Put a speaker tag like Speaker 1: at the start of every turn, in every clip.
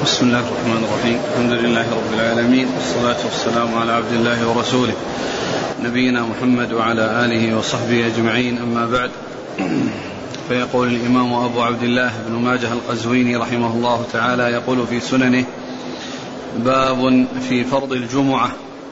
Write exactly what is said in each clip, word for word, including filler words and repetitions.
Speaker 1: بسم الله الرحمن الرحيم. الحمد لله رب العالمين، والصلاة والسلام على عبد الله ورسوله نبينا محمد وعلى آله وصحبه أجمعين، أما بعد. فيقول الإمام أبو عبد الله بن ماجه القزويني رحمه الله تعالى، يقول في سننه: باب في فرض الجمعة.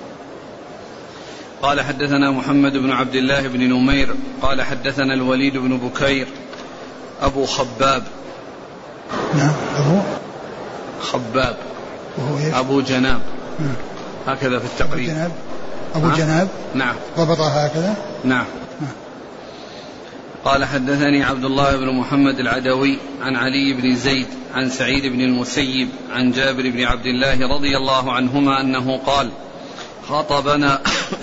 Speaker 1: قال حدثنا محمد بن عبد الله بن نمير قال حدثنا الوليد بن بكير أبو خباب.
Speaker 2: نعم أبو
Speaker 1: خباب
Speaker 2: وهو
Speaker 1: أبو جناب.
Speaker 2: نعم.
Speaker 1: هكذا في التقريب.
Speaker 2: أبو جناب أبو آه؟ جناب
Speaker 1: نعم،
Speaker 2: ضبطها هكذا.
Speaker 1: نعم.
Speaker 2: نعم.
Speaker 1: قال حدثني عبد الله بن محمد العدوي عن علي بن زيد عن سعيد بن المسيب عن جابر بن عبد الله رضي الله عنهما أنه قال: خطبنا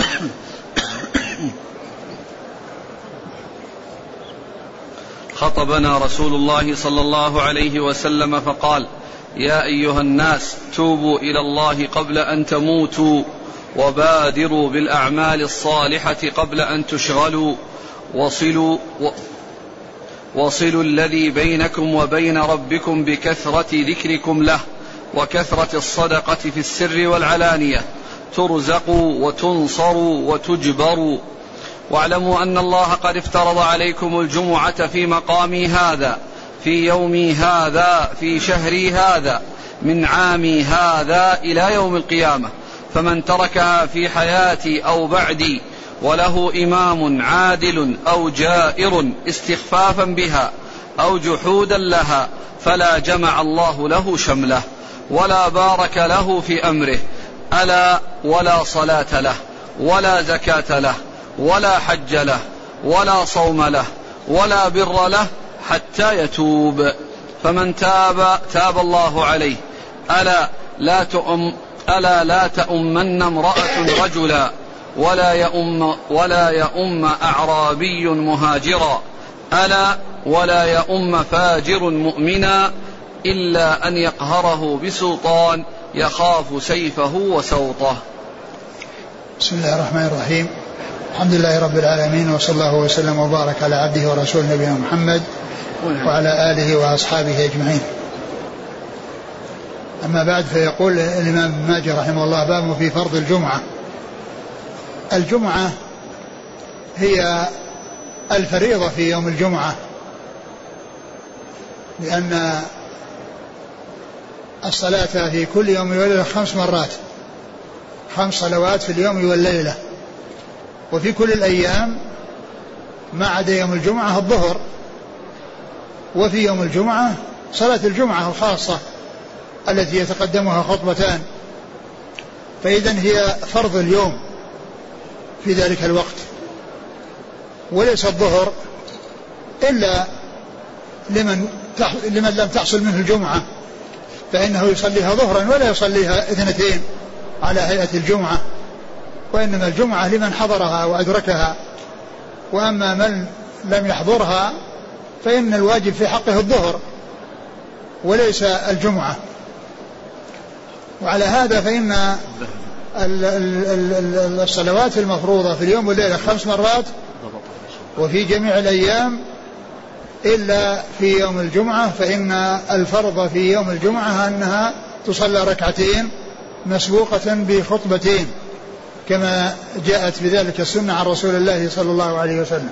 Speaker 1: خطبنا رسول الله صلى الله عليه وسلم فقال: يا أيها الناس، توبوا إلى الله قبل أن تموتوا، وبادروا بالأعمال الصالحة قبل أن تشغلوا، وصلوا, و وصلوا الذي بينكم وبين ربكم بكثرة ذكركم له، وكثرة الصدقة في السر والعلانية، ترزقوا وتنصروا وتجبروا. واعلموا أن الله قد افترض عليكم الجمعة في مقامي هذا، في يومي هذا، في شهري هذا، من عامي هذا إلى يوم القيامة، فمن تركها في حياتي أو بعدي وله إمام عادل أو جائر استخفافا بها أو جحودا لها فلا جمع الله له شمله ولا بارك له في أمره، ألا ولا صلاة له ولا زكاة له ولا حج له ولا صوم له ولا بر له حتى يتوب، فمن تاب تاب الله عليه. ألا لا تؤم ألا لا تؤمن امرأة رجلا ولا يؤم ولا يؤم أعرابي مهاجرا، ألا ولا يؤم فاجر مؤمنا إلا أن يقهره بسلطان يخاف سيفه وسوطه.
Speaker 2: بسم الله الرحمن الرحيم. الحمد لله رب العالمين، وصلى الله وسلم وبارك على عبده ورسوله نبينا محمد وعلى آله وأصحابه أجمعين. أما بعد، فيقول الإمام ابن ماجه رحمه الله: باب في فرض الجمعة. الجمعة هي الفريضة في يوم الجمعة، لأن الصلاة في كل يوم والليلة خمس مرات، خمس صلوات في اليوم والليلة، وفي كل الأيام ما عدا يوم الجمعة الظهر، وفي يوم الجمعة صلاة الجمعة الخاصة التي يتقدمها خطبتان، فإذن هي فرض اليوم في ذلك الوقت، وليس الظهر إلا لمن لمن لم تحصل منه الجمعة، فإنه يصليها ظهرا ولا يصليها اثنتين على هيئة الجمعة، وإنما الجمعة لمن حضرها وأدركها، وأما من لم يحضرها فإن الواجب في حقه الظهر وليس الجمعة. وعلى هذا فإن الصلوات المفروضة في اليوم والليلة خمس مرات، وفي جميع الأيام إلا في يوم الجمعة، فإن الفرض في يوم الجمعة أنها تصلى ركعتين مسبوقة بخطبتين، كما جاءت بذلك السنة عن رسول الله صلى الله عليه وسلم.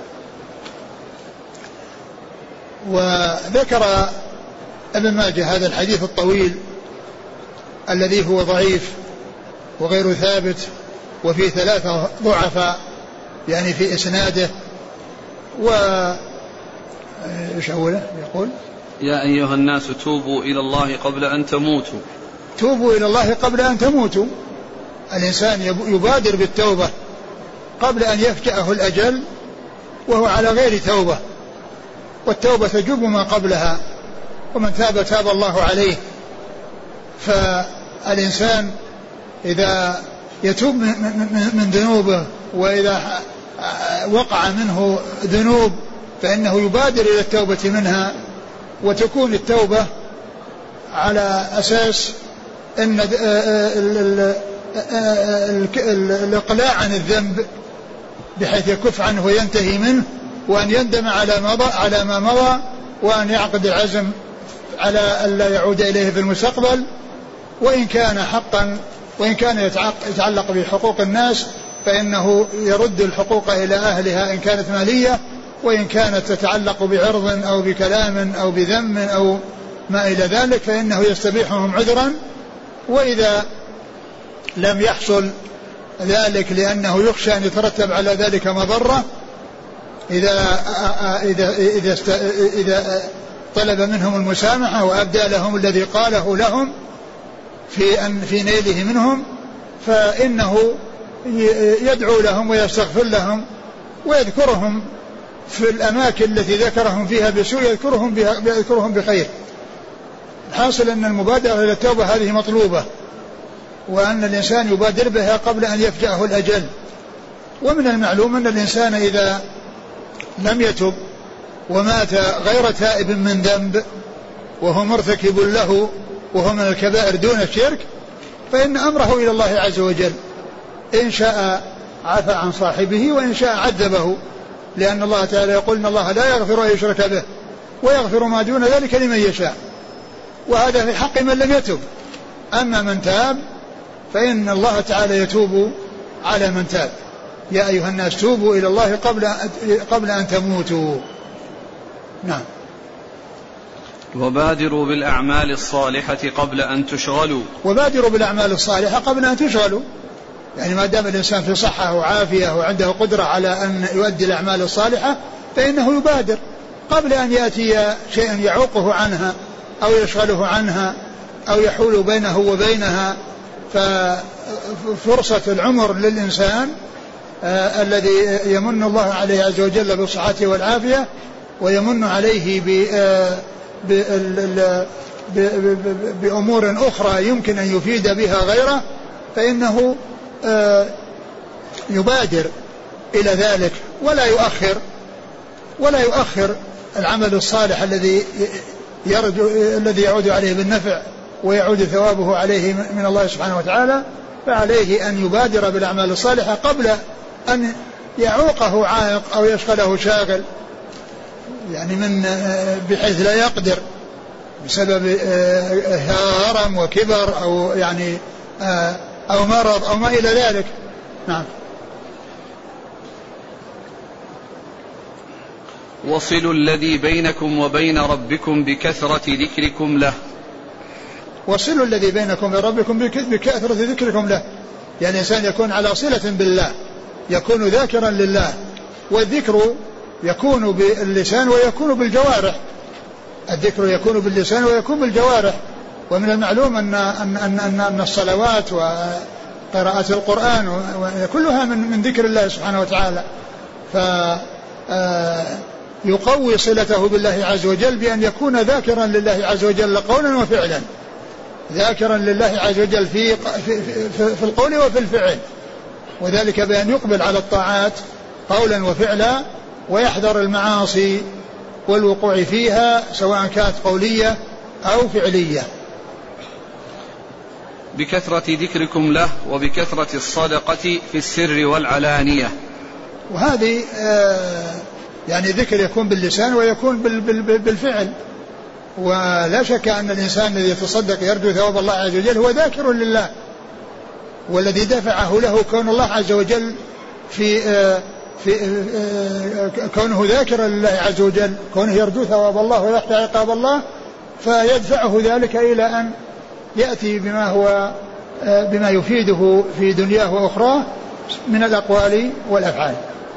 Speaker 2: وذكر ابن ماجه هذا الحديث الطويل الذي هو ضعيف وغير ثابت، وفي ثلاثة ضعفاء يعني في إسناده. و إيش أوله يقول:
Speaker 1: يا أيها الناس، توبوا إلى الله قبل أن تموتوا.
Speaker 2: توبوا إلى الله قبل أن تموتوا. الإنسان يبادر بالتوبة قبل أن يفجأه الأجل وهو على غير توبة، والتوبة تجب ما قبلها، ومن تاب تاب الله عليه. فالإنسان إذا يتوب من ذنوبه وإذا وقع منه ذنوب فإنه يبادر إلى التوبة منها، وتكون التوبة على أساس أن الإقلاع عن الذنب بحيث يكف عنه وينتهي منه، وأن يندم على مضى على ما مضى، وأن يعقد العزم على ألا يعود إليه في المستقبل، وإن كان حقا وإن كان يتعلق بحقوق الناس فإنه يرد الحقوق إلى أهلها إن كانت مالية، وإن كانت تتعلق بعرض أو بكلام أو بذم أو ما إلى ذلك فإنه يستبيحهم عذرا. وإذا لم يحصل ذلك لأنه يخشى أن يترتب على ذلك مضرة، إذا إذا إذا إذا طلب منهم المسامحة وأبدى لهم الذي قاله لهم في أن في نيله منهم، فإنه يدعو لهم ويستغفر لهم ويذكرهم في الأماكن التي ذكرهم فيها بسوء يذكرهم بها يذكرهم بخير. الحاصل أن المبادرة إلى التوبة هذه مطلوبة، وأن الإنسان يبادر بها قبل أن يفجأه الأجل. ومن المعلوم أن الإنسان إذا لم يتب ومات غير تائب من ذنب وهو مرتكب له وهو من الكبائر دون الشرك فإن أمره إلى الله عز وجل، إن شاء عفى عن صاحبه وإن شاء عذبه، لأن الله تعالى يقول إن الله لا يغفر أن يشرك به ويغفر ما دون ذلك لمن يشاء، وهذا في حق من لم يتب. أما من تاب فإن الله تعالى يتوب على من تاب. يا أيها الناس توبوا إلى الله قبل قبل أن تموتوا. نعم.
Speaker 1: وبادروا بالأعمال الصالحة قبل أن تشغلوا.
Speaker 2: وبادروا بالأعمال الصالحة قبل أن تشغلوا، يعني ما دام الإنسان في صحة وعافية وعنده قدرة على أن يؤدي الأعمال الصالحة فإنه يبادر قبل أن يأتي شيء يعوقه عنها أو يشغله عنها أو يحول بينه وبينها. ففرصة العمر للإنسان آه الذي يمن الله عليه عز وجل بالصحة والعافية ويمن عليه ب آه بأمور أخرى يمكن أن يفيد بها غيره، فإنه آه يبادر إلى ذلك ولا يؤخر ولا يؤخر العمل الصالح الذي يرجو الذي يعود عليه بالنفع ويعود ثوابه عليه من الله سبحانه وتعالى. فعليه أن يبادر بالأعمال الصالحة قبل أن يعوقه عائق أو يشغله شاغل، يعني من بحيث لا يقدر بسبب هرم وكبر أو يعني أو مرض أو ما إلى ذلك. نعم.
Speaker 1: وصلوا الذي بينكم وبين ربكم بكثرة ذكركم له.
Speaker 2: وصلوا الذي بينكم وبين ربكم بكثرة ذكركم له، يعني الإنسان يكون على صلة بالله، يكون ذاكرا لله، والذكر يكون باللسان ويكون بالجوارح. الذكر يكون باللسان ويكون بالجوارح. ومن المعلوم أن أن أن أن الصلوات وقراءة القرآن كلها من من ذكر الله سبحانه وتعالى. ف يقوي صلته بالله عز وجل بأن يكون ذاكرا لله عز وجل قولا وفعلا، ذاكرا لله عز وجل في في في, في القول وفي الفعل، وذلك بأن يقبل على الطاعات قولا وفعلا ويحذر المعاصي والوقوع فيها سواء كانت قولية أو فعلية.
Speaker 1: بكثرة ذكركم له وبكثرة الصدقة في السر والعلانية.
Speaker 2: وهذه آه يعني ذكر يكون باللسان ويكون بالفعل. ولا شك أن الإنسان الذي يتصدق يرجو ثواب الله عز وجل هو ذاكر لله، والذي دفعه له كون الله عز وجل في آه في آه كونه ذاكرا لله عز وجل، كونه يرجو ثواب الله ويخشى عقاب الله، فيدفعه ذلك إلى أن يأتي بما هو آه بما يفيده في دنياه وأخراه من الأقوال والأفعال.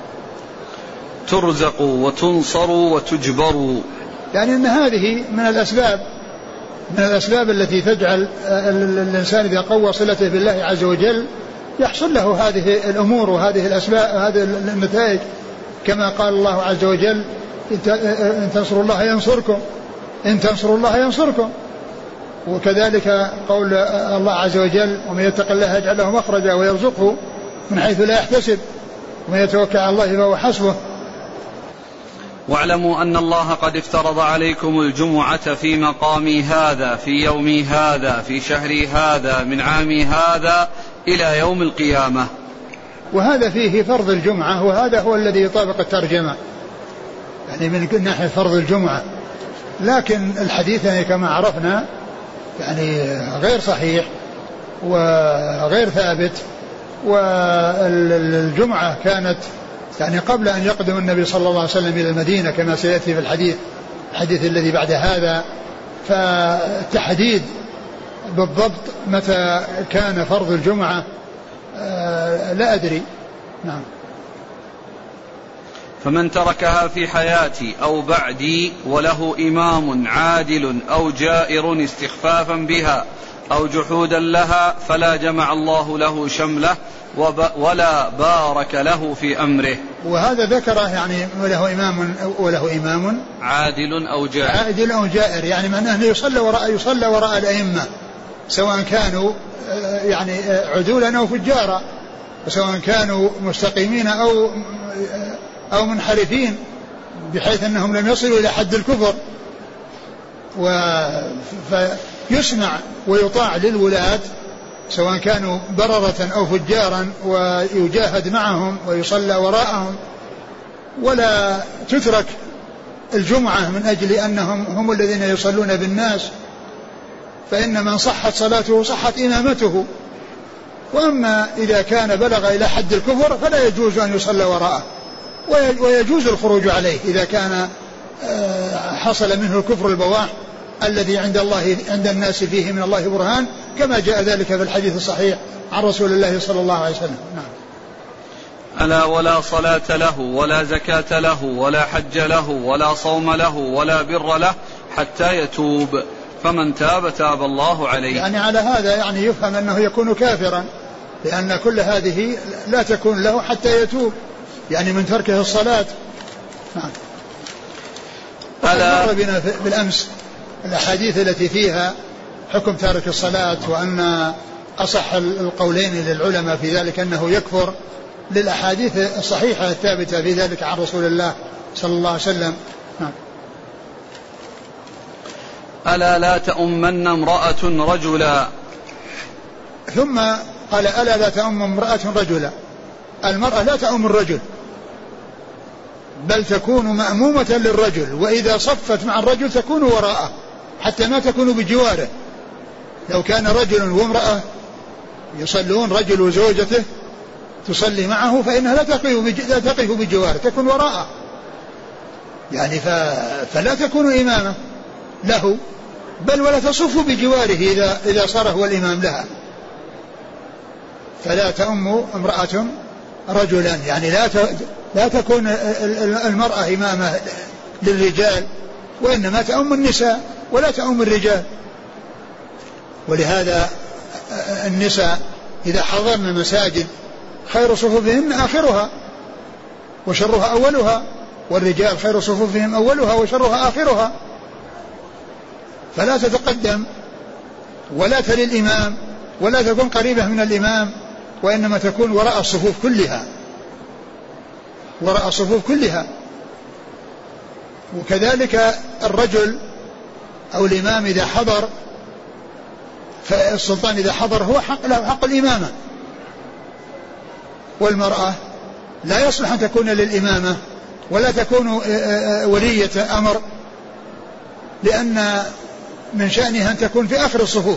Speaker 1: ترزقوا وتنصروا وتجبروا،
Speaker 2: يعني أن هذه من الأسباب من الأسباب التي تجعل الإنسان إذا قوى صلته بالله عز وجل يحصل له هذه الأمور وهذه الأسباب هذه النتائج، كما قال الله عز وجل إن تنصروا الله ينصركم إن تنصروا الله ينصركم. وكذلك قول الله عز وجل ومن يتق الله يجعل له مخرجا ويرزقه من حيث لا يحتسب ومن يتوكل على الله فهو حسبه.
Speaker 1: واعلموا أن الله قد افترض عليكم الجمعة في مقامي هذا في يومي هذا في شهري هذا من عامي هذا إلى يوم القيامة.
Speaker 2: وهذا فيه فرض الجمعة، وهذا هو الذي يطابق الترجمة، يعني من ناحية فرض الجمعة. لكن الحديث يعني كما عرفنا يعني غير صحيح وغير ثابت. والجمعة كانت يعني قبل أن يقدم النبي صلى الله عليه وسلم إلى المدينة كما سيأتي في الحديث الحديث الذي بعد هذا. فالتحديد بالضبط متى كان فرض الجمعة لا أدري. نعم.
Speaker 1: فمن تركها في حياتي أو بعدي وله إمام عادل أو جائر استخفافا بها أو جحودا لها فلا جمع الله له شمله ولا بارك له في أمره.
Speaker 2: وهذا ذكره يعني وله إمام وله إمام
Speaker 1: عادل أو جائر
Speaker 2: عادل أو جائر يعني معناه أنه يصلى وراء يصلى وراء الأئمة سواء كانوا يعني عدولا أو فجارا وسواء كانوا مستقيمين أو أو منحرفين بحيث أنهم لم يصلوا إلى حد الكفر. فيسمع ويطاع للولاة سواء كانوا بررة أو فجارا ويجاهد معهم ويصلى وراءهم ولا تترك الجمعة من أجل أنهم هم الذين يصلون بالناس فإن من صحت صلاته صحت إمامته. وأما إذا كان بلغ إلى حد الكفر فلا يجوز أن يصلى وراءه ويجوز الخروج عليه إذا كان حصل منه الكفر البواح الذي عند الله عند الناس فيه من الله برهان كما جاء ذلك في الحديث الصحيح عن رسول الله صلى الله عليه وسلم. نعم.
Speaker 1: ألا ولا صلاة له ولا زكاة له ولا حج له ولا صوم له ولا بر له حتى يتوب فمن تاب تاب الله عليه.
Speaker 2: يعني على هذا يعني يفهم أنه يكون كافرا لأن كل هذه لا تكون له حتى يتوب يعني من تركه الصلاة. نعم. ألا مر بنا بالأمس الأحاديث التي فيها حكم تارك الصلاة وأن أصح القولين للعلماء في ذلك أنه يكفر للأحاديث الصحيحة الثابتة في ذلك عن رسول الله صلى الله عليه وسلم. نعم.
Speaker 1: ألا لا تؤمن امرأة رجلا.
Speaker 2: ثم قال ألا لا تؤم امرأة رجلا. المرأة لا تؤم الرجل بل تكون مأمومة للرجل وإذا صفت مع الرجل تكون وراءه حتى ما تكون بجواره. لو كان رجل وامرأة يصلون رجل وزوجته تصلي معه فإنها لا تقف بجواره تكون وراءه يعني فلا تكون إمامة له بل ولا تصف بجواره إذا, إذا صار هو الإمام لها. فلا تؤم امرأة رجلا يعني لا لا تكون المرأة إمامة للرجال وإنما تؤم النساء ولا تؤم الرجال. ولهذا النساء إذا حضرن مساجد خير صفوفهن آخرها وشرها أولها والرجال خير صفوفهم أولها وشرها آخرها. فلا تتقدم ولا تلي الإمام ولا تكون قريبة من الإمام وإنما تكون وراء الصفوف كلها وراء الصفوف كلها. وكذلك الرجل أو الإمام إذا حضر فالسلطان إذا حضر هو حق له حق الإمامة. والمرأة لا يصلح أن تكون للإمامة ولا تكون ولية أمر لأن من شأنها أن تكون في آخر الصفوف.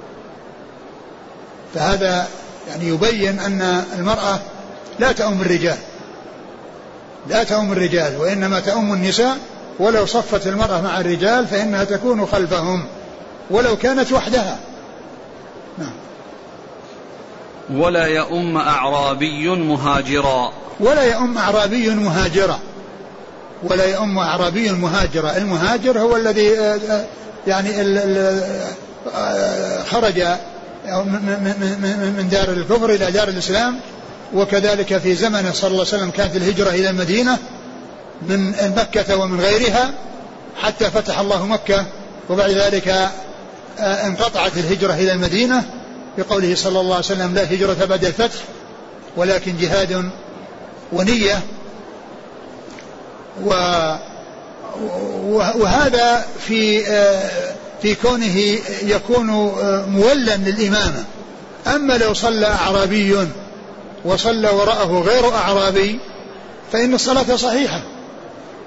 Speaker 2: فهذا يعني يبين أن المرأة لا تؤم الرجال لا تؤم الرجال وإنما تؤم النساء ولو صفت المرأة مع الرجال فإنها تكون خلفهم ولو كانت وحدها. نعم.
Speaker 1: ولا يؤم أعرابي مهاجرا.
Speaker 2: ولا يؤم أعرابي مهاجرا ولا يؤم أعرابي مهاجرا. المهاجر هو الذي يعني خرج من دار الكفر إلى دار الإسلام. وكذلك في زمن صلى الله عليه وسلم كانت الهجرة إلى المدينة من مكة ومن غيرها حتى فتح الله مكة وبعد ذلك انقطعت الهجرة إلى المدينة بقوله صلى الله عليه وسلم لا هجرة بعد الفتح ولكن جهاد ونية. وهذا في في كونه يكون مولا للإمامة. أما لو صلى أعرابي وصلى وراءه غير أعرابي فإن الصلاة صحيحة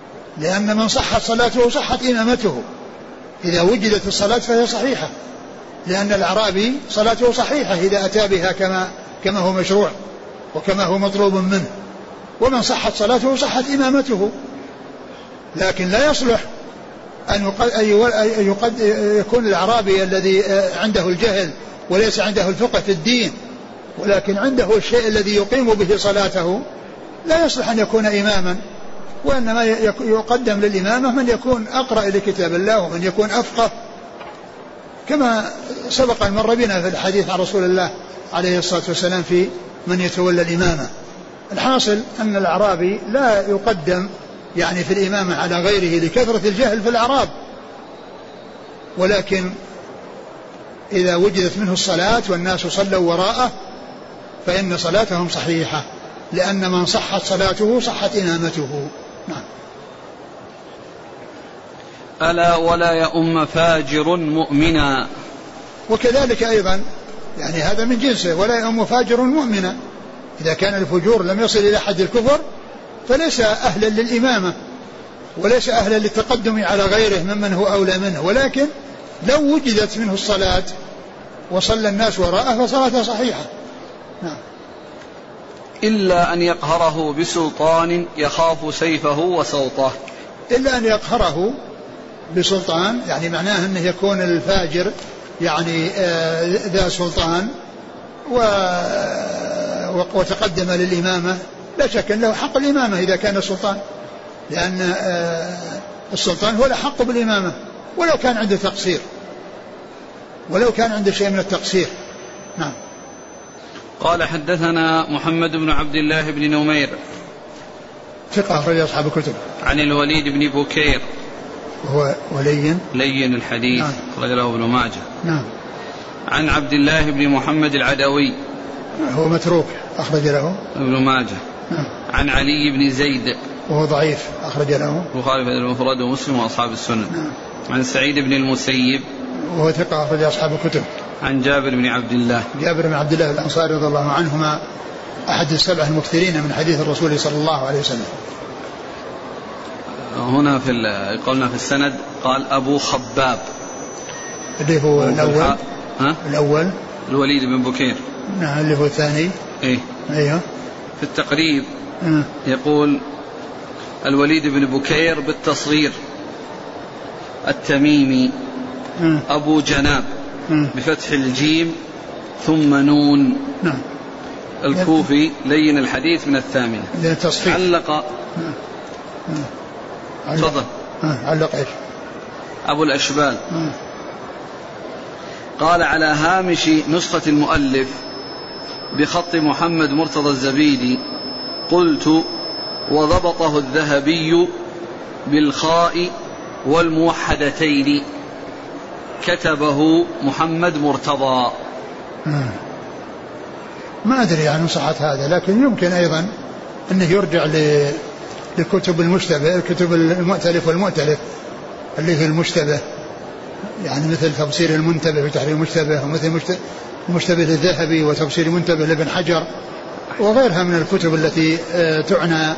Speaker 2: لأن من صحت صلاته صحت إمامته. إذا وجدت الصلاة فهي صحيحة لأن الأعرابي صلاته صحيحة إذا أتى بها كما, كما هو مشروع وكما هو مطلوب منه، ومن صحت صلاته صحت إمامته. لكن لا يصلح أن يكون الأعرابي الذي عنده الجهل وليس عنده الفقه في الدين ولكن عنده الشيء الذي يقيم به صلاته، لا يصلح أن يكون إماما، وإنما يقدم للإمامة من يكون أقرأ لكتاب الله ومن يكون أفقه، كما سبق أن مر بنا في الحديث عن رسول الله عليه الصلاة والسلام في من يتولى الإمامة. الحاصل أن الأعرابي لا يقدم يعني في الإمامة على غيره لكثرة الجهل في الأعراب، ولكن إذا وجدت منه الصلاة والناس صلوا وراءه فإن صلاتهم صحيحة، لأن من صحت صلاته صحت إمامته. نعم.
Speaker 1: ألا ولا يؤم فاجر مؤمنا.
Speaker 2: وكذلك أيضا يعني هذا من جنسه، ولا يؤم فاجر مؤمنا. إذا كان الفجور لم يصل إلى حد الكفر فليس أهلا للإمامة وليس أهلا للتقدم على غيره ممن هو أولى منه، ولكن لو وجدت منه الصلاة وصلى الناس وراءه فصلاته صحيحة. نعم.
Speaker 1: إلا أن يقهره بسلطان يخاف سيفه وسوطه.
Speaker 2: إلا أن يقهره بسلطان، يعني معناه أنه يكون الفاجر يعني آه ذا سلطان وتقدم للإمامة، لا شك أن له حق الإمامة إذا كان السلطان، لأن آه السلطان هو الحق بالإمامة ولو كان عنده تقصير، ولو كان عنده شيء من التقصير. نعم.
Speaker 1: قال حدثنا محمد بن عبد الله بن نمير
Speaker 2: ثقة أخرج أصحاب الكتب.
Speaker 1: عن الوليد بن بكير
Speaker 2: وهو ولين
Speaker 1: لين الحديث. نعم. أخرج له ابن ماجه.
Speaker 2: نعم.
Speaker 1: عن عبد الله بن محمد العدوي
Speaker 2: هو متروك أخرج له
Speaker 1: ابن ماجه.
Speaker 2: نعم.
Speaker 1: عن علي بن زيد
Speaker 2: وهو ضعيف أخرج له
Speaker 1: البخاري في المفرد ومسلم وأصحاب السنن.
Speaker 2: نعم.
Speaker 1: عن سعيد بن المسيب
Speaker 2: وهو ثقة أخرج أصحاب الكتب.
Speaker 1: عن جابر بن عبد الله
Speaker 2: جابر بن عبد الله الأنصاري رضي الله عنهما أحد السبع المكثرين من حديث الرسول صلى الله عليه وسلم.
Speaker 1: هنا في قلنا في السند قال أبو خباب
Speaker 2: اللي هو الأول.
Speaker 1: ها؟
Speaker 2: الأول
Speaker 1: الوليد بن بكير.
Speaker 2: نعم. اللي هو الثاني.
Speaker 1: إيه؟
Speaker 2: أيوه.
Speaker 1: في التقريب
Speaker 2: أه.
Speaker 1: يقول الوليد بن بكير بالتصغير التميمي أه. أبو جناب أه. بفتح الجيم ثم نون.
Speaker 2: نعم.
Speaker 1: الكوفي لين الحديث من الثامنة. علق تفضل.
Speaker 2: علق ايش؟
Speaker 1: أبو الأشبال
Speaker 2: أه.
Speaker 1: قال على هامش نسخة المؤلف بخط محمد مرتضى الزبيدي قلت وضبطه الذهبي بالخاء والموحدتين كتبه محمد مرتضى.
Speaker 2: أه. ما أدري عن صحة هذا، لكن يمكن أيضا أنه يرجع لكتب المشتبه، الكتب المؤتلف والمؤتلف اللي هي المشتبه، يعني مثل تفسير المنتبه وتحرير المشتبه، ومثل المشتبه الذهبي وتفسير المنتبه لابن حجر وغيرها من الكتب التي تعنى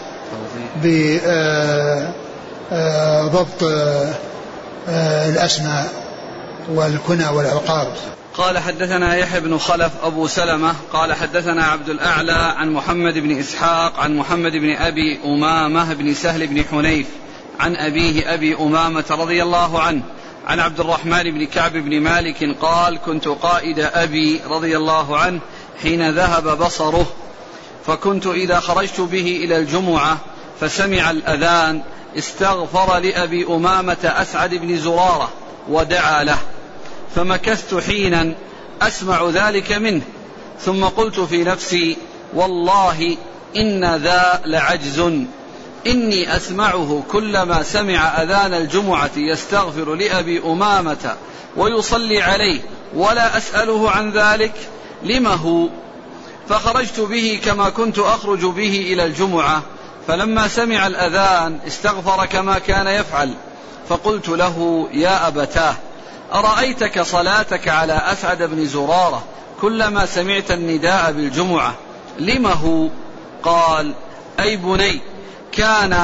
Speaker 2: بضبط الأسماء والكنى والألقاب.
Speaker 1: قال حدثنا يحيى بن خلف أبو سلمة قال حدثنا عبد الأعلى عن محمد بن إسحاق عن محمد بن أبي أمامة بن سهل بن حنيف عن أبيه أبي أمامة رضي الله عنه عن عبد الرحمن بن كعب بن مالك قال كنت قائد أبي رضي الله عنه حين ذهب بصره، فكنت إذا خرجت به إلى الجمعة فسمع الأذان استغفر لأبي أمامة أسعد بن زرارة ودعا له، فمكثت حينا أسمع ذلك منه، ثم قلت في نفسي والله إن ذا لعجز، إني أسمعه كلما سمع أذان الجمعة يستغفر لأبي أمامة ويصلي عليه ولا أسأله عن ذلك لما هو، فخرجت به كما كنت أخرج به إلى الجمعة، فلما سمع الأذان استغفر كما كان يفعل، فقلت له يا أبتاه أرأيتك صلاتك على أسعد بن زرارة كلما سمعت النداء بالجمعة لما هو؟ قال أي بني كان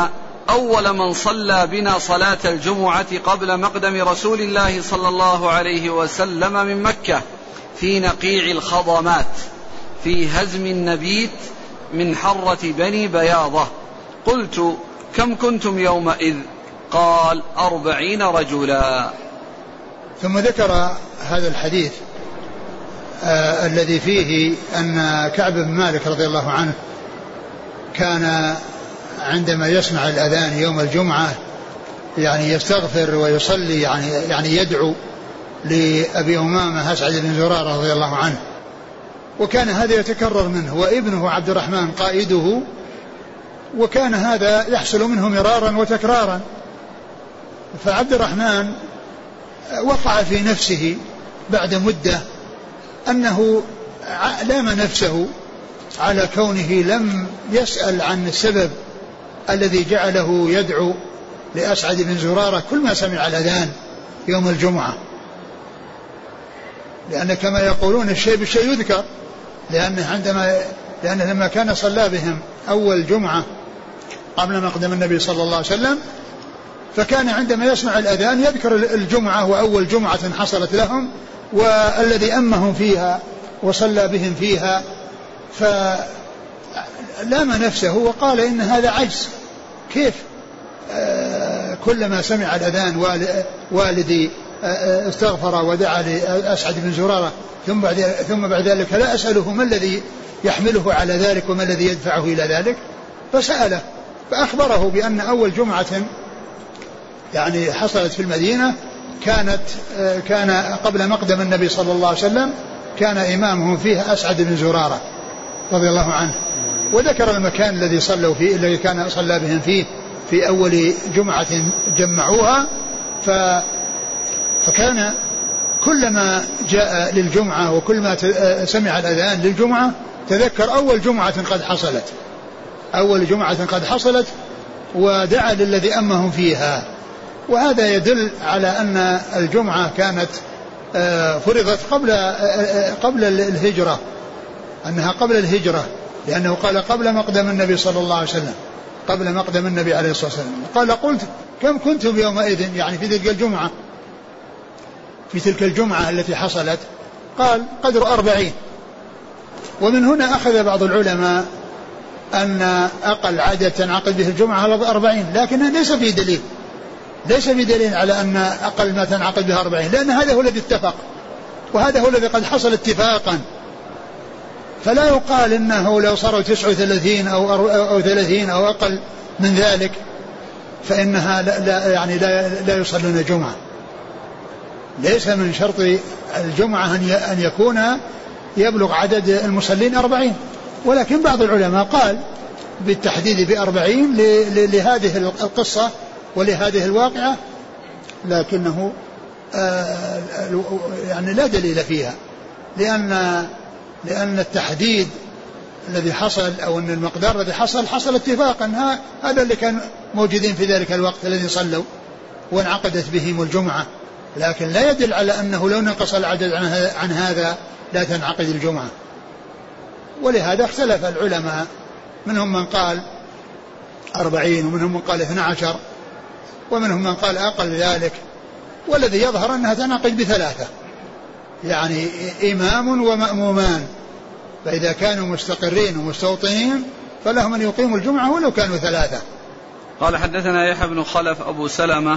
Speaker 1: أول من صلى بنا صلاة الجمعة قبل مقدم رسول الله صلى الله عليه وسلم من مكة في نقيع الخضمات في هزم النبيت من حرة بني بياضة. قلت: كم كنتم يومئذ؟ قال: أربعين رجلا.
Speaker 2: ثم ذكر هذا الحديث آه الذي فيه أن كعب بن مالك رضي الله عنه كان عندما يسمع الأذان يوم الجمعة يعني يستغفر ويصلي، يعني يعني يدعو لأبي أمامة أسعد بن زرارة رضي الله عنه، وكان هذا يتكرر منه، وابنه عبد الرحمن قائده، وكان هذا يحصل منه مرارا وتكرارا. فعبد الرحمن وقع في نفسه بعد مدة أنه لام نفسه على كونه لم يسأل عن السبب الذي جعله يدعو لأسعد بن زرارة كل ما سمع الأذان يوم الجمعة، لأن كما يقولون الشيء بالشيء يذكر، لأنه عندما لأنه لما كان صلى بهم أول جمعة قبل مقدم النبي صلى الله عليه وسلم، فكان عندما يسمع الأذان يذكر الجمعة وأول جمعة حصلت لهم والذي أمهم فيها وصلى بهم فيها، فلام نفسه وقال إن هذا عجز، كيف آه كلما سمع الأذان والدي آه استغفر ودعا لأسعد بن زرارة ثم بعد, ثم بعد ذلك لا أسأله ما الذي يحمله على ذلك وما الذي يدفعه إلى ذلك؟ فسأله فأخبره بأن أول جمعة يعني حصلت في المدينة كانت آه كان قبل مقدم النبي صلى الله عليه وسلم، كان إمامهم فيها أسعد بن زرارة رضي الله عنه، وذكر المكان الذي صلوا فيه الذي كان صلى بهم فيه في أول جمعة جمعوها. ف فكان كلما جاء للجمعة وكلما سمع الأذان للجمعة تذكر أول جمعة قد حصلت أول جمعة قد حصلت ودعا للذي أمهم فيها. وهذا يدل على أن الجمعة كانت فرضت قبل قبل الهجرة، أنها قبل الهجرة، لأنه قال قبل مقدم النبي صلى الله عليه وسلم، قبل مقدم النبي عليه الصلاة والسلام. قال: قلت: كم كنتم يومئذ؟ يعني في تلك الجمعة في تلك الجمعة التي حصلت. قال: قدر أربعين. ومن هنا أخذ بعض العلماء أن أقل عدد تنعقد به الجمعة على أربعين، لكن ليس في دليل ليس في دليل على أن أقل ما تنعقد به أربعين، لأن هذا هو الذي اتفق وهذا هو الذي قد حصل اتفاقا، فلا يقال إنه لو صاروا تسعة وثلاثين أو, أو ثلاثين أو أقل من ذلك فإنها لا, لا يعني لا, لا يصلون جمعة. ليس من شرط الجمعة أن يكون يبلغ عدد المصلين أربعين، ولكن بعض العلماء قال بالتحديد بأربعين لهذه القصة ولهذه الواقعة، لكنه آه يعني لا دليل فيها، لأن لأن التحديد الذي حصل أو أن المقدار الذي حصل حصل اتفاقا، هذا اللي كان موجودين في ذلك الوقت الذي صلوا وانعقدت بهم الجمعة، لكن لا يدل على أنه لو نقص العدد عن هذا لا تنعقد الجمعة. ولهذا اختلف العلماء، منهم من قال أربعين ومنهم من قال اثنى عشر ومنهم من قال أقل ذلك، والذي يظهر أنها تنعقد بثلاثة، يعني إمام ومأمومان، فإذا كانوا مستقرين ومستوطنين فلهم أن يقيموا الجمعة ولو كانوا ثلاثة.
Speaker 1: قال: حدثنا يحيى بن خلف أبو سلمة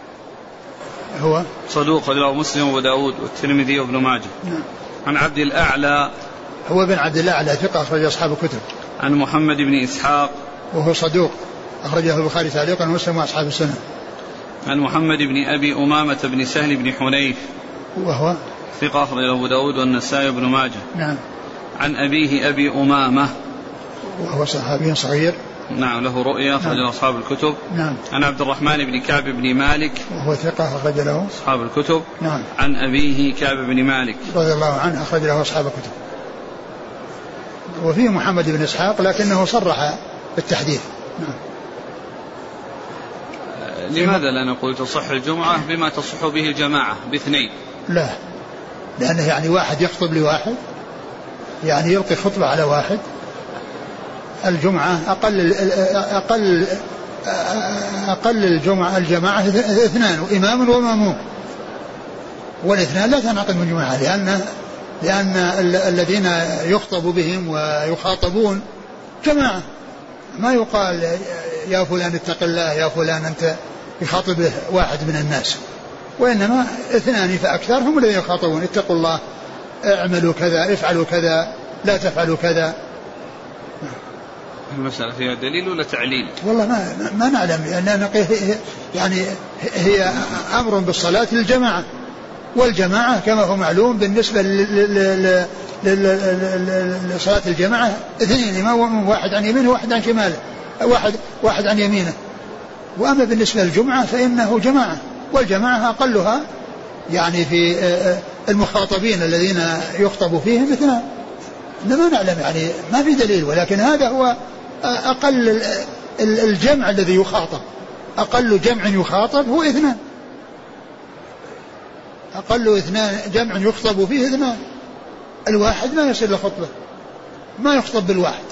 Speaker 2: هو
Speaker 1: صدوق رواه مسلم وأبو داود والترمذي وابن ماجه.
Speaker 2: نعم.
Speaker 1: عن عبد الأعلى
Speaker 2: هو بن عبد الأعلى ثقة أخرج أصحاب الكتب.
Speaker 1: عن محمد بن إسحاق وهو
Speaker 2: صدوق أخرجه البخاري تعليقا ومسلم وأصحاب السنن.
Speaker 1: عن محمد بن أبي أمامة بن سهل بن حنيف
Speaker 2: وهو
Speaker 1: ثقة أخرجه أبو داود والنسائي وابن ماجه.
Speaker 2: نعم.
Speaker 1: عن أبيه أبي أمامة
Speaker 2: وهو صحابي صغير.
Speaker 1: نعم له رؤيا أخرج له أصحاب الكتب.
Speaker 2: نعم.
Speaker 1: عن عبد الرحمن بن كعب بن مالك
Speaker 2: وهو ثقة أخرج له
Speaker 1: أصحاب الكتب.
Speaker 2: نعم.
Speaker 1: عن أبيه كعب بن مالك
Speaker 2: رضي الله عنه أخرج له أصحاب الكتب. وفيه محمد بن إسحاق لكنه صرح بالتحديث. نعم.
Speaker 1: لماذا لا نقول تصح الجمعة بما تصح به الجماعة باثنين؟
Speaker 2: لا، لأنه يعني واحد يخطب لواحد، يعني يلقي خطبة على واحد. الجمعة أقل أقل أقل الجمعة الجماعة اثنان وإمام ومأموم، والاثنان لا تنعقد من جماعة، لأن لأن الذين يخطب بهم ويخاطبون جماعة، ما يقال يا فلان اتق الله يا فلان أنت يخاطب واحد من الناس، وإنما اثنان فأكثر هم الذين يخاطبون اتقوا الله اعملوا كذا افعلوا كذا لا تفعلوا كذا.
Speaker 1: المسألة فيها دليل ولا تعليل؟
Speaker 2: والله ما ما نعلم، لأن يعني هي أمر بالصلاة للجماعة، والجماعة كما هو معلوم بالنسبة لصلاة الجماعة اثنين، إمام واحد عن يمينه وواحد عن شماله، واحد واحد عن يمينه. وأما بالنسبة للجمعة فإنه جماعة، والجماعة أقلها يعني في المخاطبين الذين يخطب فيهم اثنان. ما نعلم يعني ما في دليل، ولكن هذا هو أقل الجمع الذي يخاطب، أقل جمع يخاطب هو اثنان، أقل اثنان جمع يخطب فيه اثنان، الواحد ما يصير له خطبة، ما يخطب بالواحد.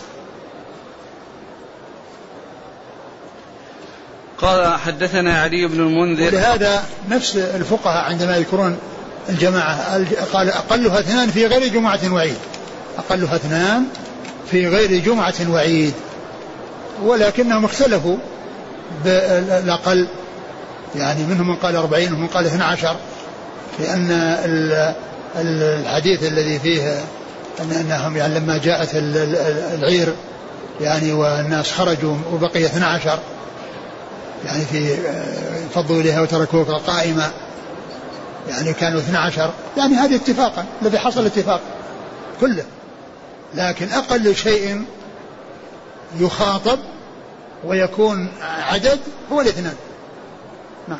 Speaker 1: قال حدثنا علي بن المنذر.
Speaker 2: ولهذا نفس الفقهاء عندما يذكرون الجماعة قال أقلها اثنان في غير جمعة وعيد، أقلها اثنان في غير جمعة وعيد، ولكنهم اختلفوا بالأقل، يعني منهم من قال أربعين ومن قال اثنى عشر، لأن الحديث الذي فيه أنهم يعني لما جاءت العير يعني والناس خرجوا وبقي اثنى عشر يعني في فضوا إليها وتركوك قائمة، يعني كانوا اثنى عشر، يعني هذه اتفاقا الذي حصل اتفاق كله، لكن أقل شيء يخاطب ويكون عدد هو الاثنان. نعم.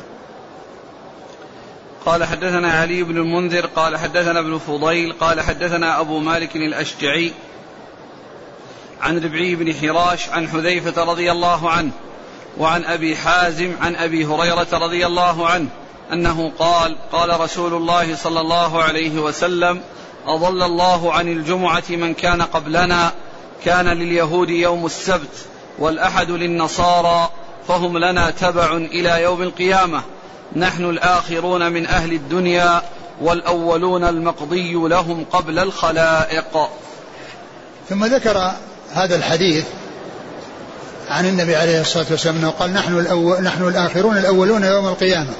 Speaker 1: قال حدثنا علي بن المنذر قال حدثنا ابن فضيل قال حدثنا أبو مالك الأشجعي عن ربعي بن حراش عن حذيفة رضي الله عنه وعن أبي حازم عن أبي هريرة رضي الله عنه أنه قال قال رسول الله صلى الله عليه وسلم أضل الله عن الجمعة من كان قبلنا، كان لليهود يوم السبت والأحد للنصارى، فهم لنا تبع إلى يوم القيامة، نحن الآخرون من أهل الدنيا والأولون المقضي لهم قبل الخلائق.
Speaker 2: ثم ذكر هذا الحديث عن النبي عليه الصلاة والسلام أنه قال نحن, الأول نحن الآخرون الأولون يوم القيامة،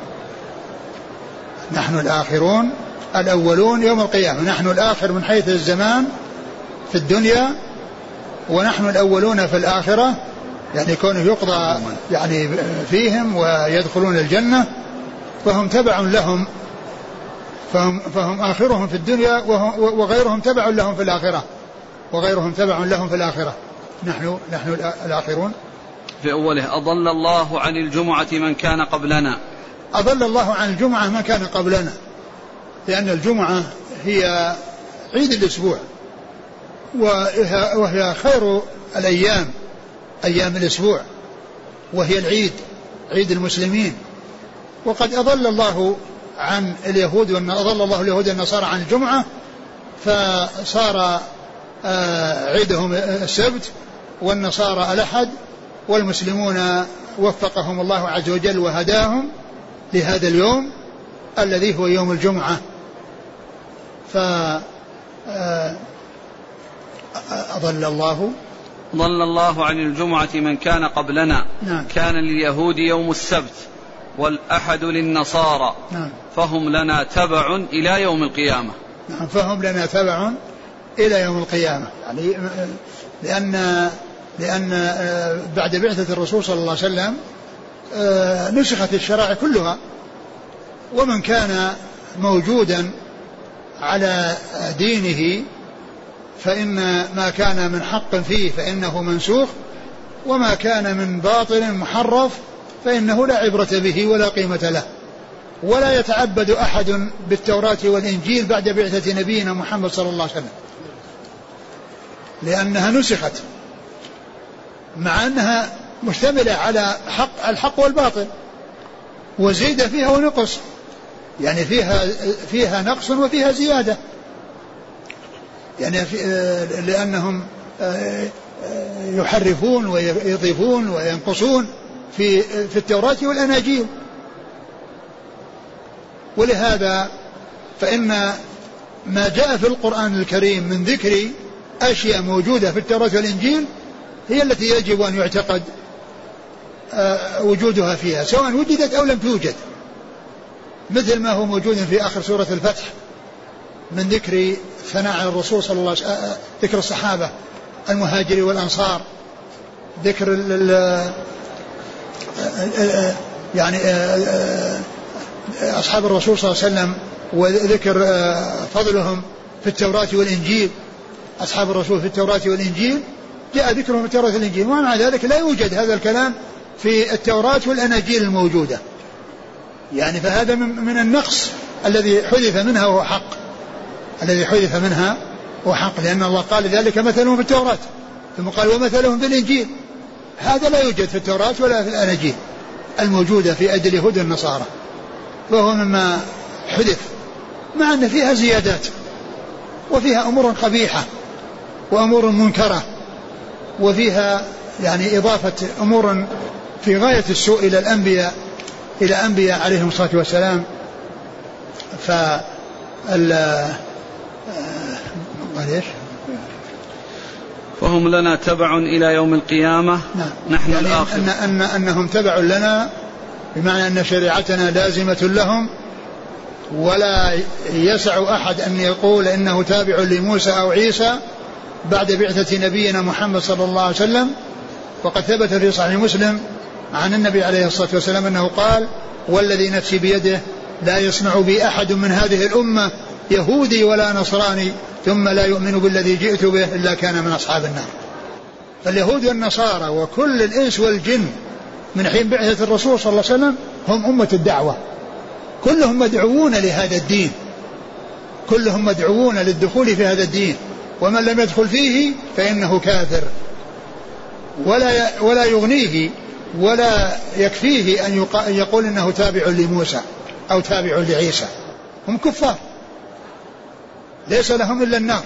Speaker 2: نحن الآخرون الأولون يوم القيامة، نحن الآخر من حيث الزمان في الدنيا، ونحن الأولون في الآخرة، يعني كونه يقضى يعني فيهم ويدخلون الجنة، فهم تبع لهم، فهم, فهم آخرهم في الدنيا وغيرهم تبع لهم في الآخرة، وغيرهم تبع لهم في الآخرة. نحن نحن الآخرون.
Speaker 1: في أوله أضل الله عن الجمعة من كان قبلنا،
Speaker 2: أضل الله عن الجمعة من كان قبلنا، لأن الجمعة هي عيد الأسبوع، وهي خير الأيام أيام الأسبوع، وهي العيد عيد المسلمين. وقد أضل الله عن اليهود أضل الله اليهود والنصارى عن الجمعة، فصار عيدهم السبت والنصارى الأحد، والمسلمون وفقهم الله عز وجل وهداهم لهذا اليوم الذي هو يوم الجمعة. فأضل الله
Speaker 1: ضل الله عن الجمعة من كان قبلنا.
Speaker 2: نعم.
Speaker 1: كان لليهود يوم السبت والأحد للنصارى.
Speaker 2: نعم.
Speaker 1: فهم لنا تبع إلى يوم القيامة.
Speaker 2: نعم. فهم لنا تبع إلى يوم القيامة، يعني لأن لأن بعد بعثة الرسول صلى الله عليه وسلم نسخت الشرائع كلها، ومن كان موجودا على دينه فإن ما كان من حق فيه فإنه منسوخ، وما كان من باطل محرف فإنه لا عبرة به ولا قيمة له. ولا يتعبد أحد بالتوراة والإنجيل بعد بعثة نبينا محمد صلى الله عليه وسلم، لأنها نسخت، مع أنها مشتملة على حق الحق والباطل، وزيد فيها ونقص، يعني فيها فيها نقص وفيها زيادة، يعني في لأنهم يحرفون ويضيفون وينقصون في في التوراة والأناجيل. ولهذا فإن ما جاء في القرآن الكريم من ذكر أشياء موجودة في التوراة والإنجيل هي التي يجب أن يعتقد وجودها فيها سواء وجدت أو لم توجد، مثل ما هو موجود في آخر سورة الفتح من ذكر ثناء الرسول صلى الله عليه وسلم، ذكر الصحابة المهاجرين والأنصار، ذكر يعني أصحاب الرسول صلى الله عليه وسلم وذكر فضلهم في التوراة والإنجيل. أصحاب الرسول في التوراة والإنجيل جاء ذكرهم في التوراة والإنجيل، ومع ذلك لا يوجد هذا الكلام في التوراة والأناجيل الموجودة، يعني فهذا من النقص الذي حذف منها وهو حق، الذي حذف منها هو حق، لأن الله قال ذلك مثلهم في التوراة ثم قال ومثلهم في الإنجيل. هذا لا يوجد في التوراة ولا في الأناجيل الموجودة في أيدي اليهود والنصارى، وهو مما حذف، مع أن فيها زيادات وفيها أمور قبيحة وأمور منكرة وفيها يعني إضافة أمور في غاية السوء إلى الأنبياء إلى أنبياء عليهم الصلاة والسلام.
Speaker 1: فهم لنا تبع إلى يوم القيامة.
Speaker 2: نعم.
Speaker 1: نحن
Speaker 2: يعني
Speaker 1: الآخر
Speaker 2: أن أن أنهم تبع لنا بمعنى أن شريعتنا لازمة لهم، ولا يسع أحد أن يقول إنه تابع لموسى أو عيسى بعد بعثة نبينا محمد صلى الله عليه وسلم. وقد ثبت في صحيح مسلم عن النبي عليه الصلاة والسلام أنه قال والذي نفسي بيده لا يسمع بي أحد من هذه الأمة يهودي ولا نصراني ثم لا يؤمن بالذي جئت به إلا كان من أصحاب النار. فاليهود والنصارى وكل الإنس والجن من حين بعثة الرسول صلى الله عليه وسلم هم أمة الدعوة، كلهم مدعوون لهذا الدين، كلهم مدعوون للدخول في هذا الدين، ومن لم يدخل فيه فإنه كافر، ولا ولا يغنيه ولا يكفيه أن يقول إنه تابع لموسى أو تابع لعيسى. هم كفار ليس لهم إلا النار،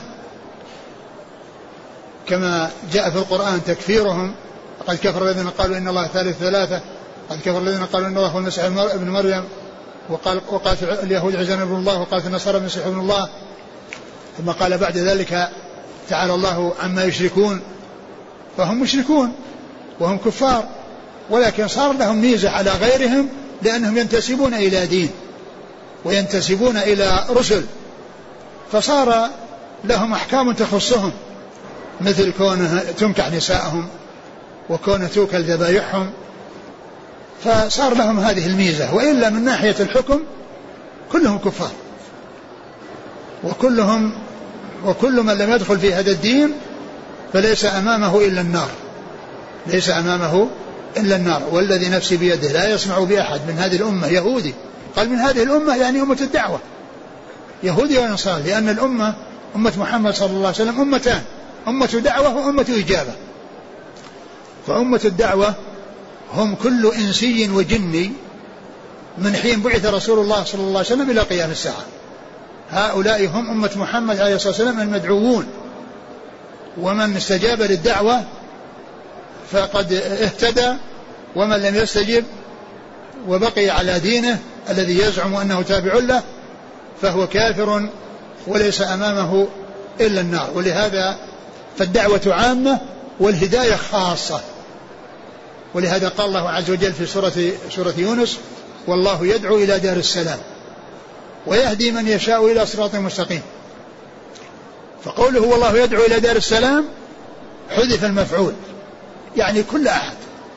Speaker 2: كما جاء في القرآن تكفيرهم قد كفر الذين قالوا إن الله ثالث ثلاثة، قد كفر الذين قالوا إن الله هو المسيح ابن مريم، وقال وقالت اليهود عزير ابن الله، وقالت النصارى المسيح ابن الله. ثم قال بعد ذلك تعالى الله عما يشركون، فهم مشركون وهم كفار، ولكن صار لهم ميزة على غيرهم لأنهم ينتسبون إلى دين وينتسبون إلى رسل، فصار لهم أحكام تخصهم، مثل كونه تنكح نساءهم وكونه توكل ذبائحهم، فصار لهم هذه الميزة. وإلا من ناحية الحكم كلهم كفار، وكلهم وكل من لم يدخل في هذا الدين فليس أمامه إلا النار، ليس أمامه إلا النار. والذي نفسي بيده لا يسمع بأحد من هذه الأمة يهودي، قال من هذه الأمة يعني أمة الدعوة، يهودي ونصارى، لأن الأمة أمة محمد صلى الله عليه وسلم أمتان، أمة دعوة وأمة إجابة. فأمة الدعوة هم كل إنسي وجني من حين بعث رسول الله صلى الله عليه وسلم إلى قيام الساعة، هؤلاء هم أمة محمد عليه الصلاة والسلام المدعوون، ومن استجاب للدعوة فقد اهتدى، ومن لم يستجب وبقي على دينه الذي يزعم أنه تابع له فهو كافر وليس أمامه إلا النار. ولهذا فالدعوة عامة والهداية خاصة، ولهذا قال الله عز وجل في سورة, سورة يونس والله يدعو إلى دار السلام ويهدي من يشاء إلى صراط مستقيم. فقوله والله يدعو إلى دار السلام حذف المفعول، يعني كل أحد،